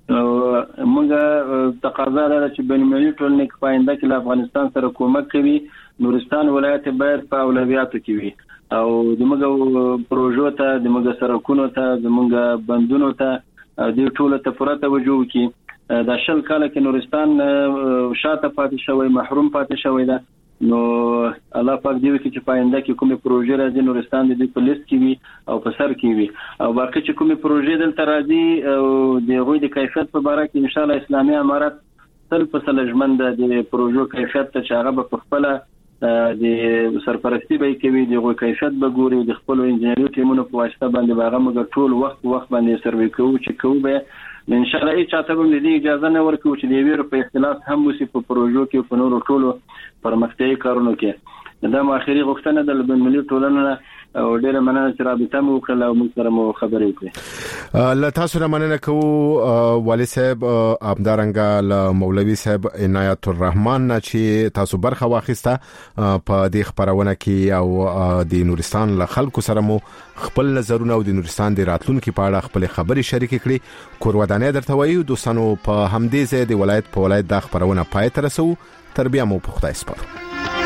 موږ تقاضا لري چې بین المللي ټولنې کې پاینده کې افغانستان سره کومک کوي نورستان ولایت باید په اولویاتو کې وي او دموږ پروژو ته دموږ سرکونو ته دموږ بندونو ته د ټولو ته پوره توجه وکړي دا شل کال کې نورستان شاته پاتې شوی محروم پاتې شوی دا نو الله پاک دې وکړي چې پاینده کې کومه پروژه راځي نورستان دې په لیست کې وي او په سر کې وي او باقي چې کومه پروژه دلته راځي او د غوې د کیفیت په اړه کې ان شاء الله اسلامي امارات تل په سلجمند د پروژو کیفیت ته چاغه په خپل د سرپرستی به کوي د غوې کیفیت به ګوري د خپل انجنیری ټیمونو په واسطه باندې باغه موږ ټول وخت باندې سروې کوو چې کوو به ان شاء الله هیڅ چاته به دې اجازه نه ورکوي چې د ویرو په اختلاف هم وسی په پروژو کې په نورو ټولو پرمختیايي کارونو کې دا ما اخري غوښتنه د بین المللي ټولنې او ډیره مننه چې رابطه مو وکړه او موږ سره مو خبرې وکړې له تاسو نه مننه کوو والي صاحب ابدارنګ له مولوي صاحب عنایت الرحمن چې تاسو برخه واخیسته په دې خبرونه کې او د نورستان له خلکو سره مو خپل نظرونه او د نورستان د راتلونکو په اړه خپل خبرې شریک کړي کور ودانې درته وایو دوستانو په همدې ځای د ولایت په ولایت د خبرونه پای ته رسو تربیه مو په خدای سپارو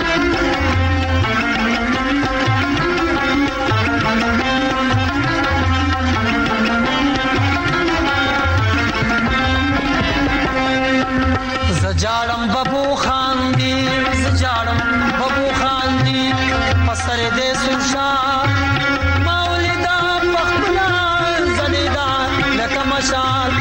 زجاړم بابو خان دی زجاړم بابو خان دی پسر دې سرشا مولدا پخلا زلیدا لکه مشال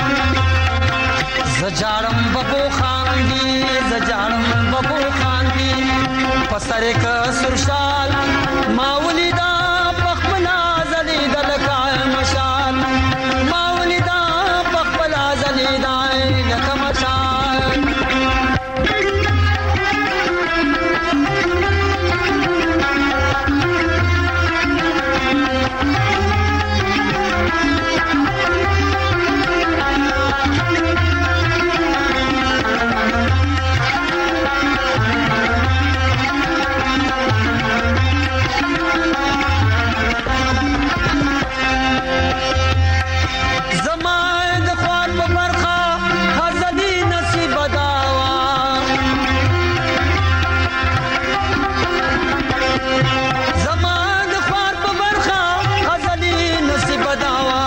زجاړم بابو خان دی زجاړم بابو خان دی پسر کې سرشال مولدا پخلا زلیدا لکه مشال مولدا پخلا زلیدا لکه مشال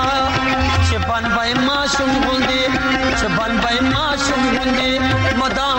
مدام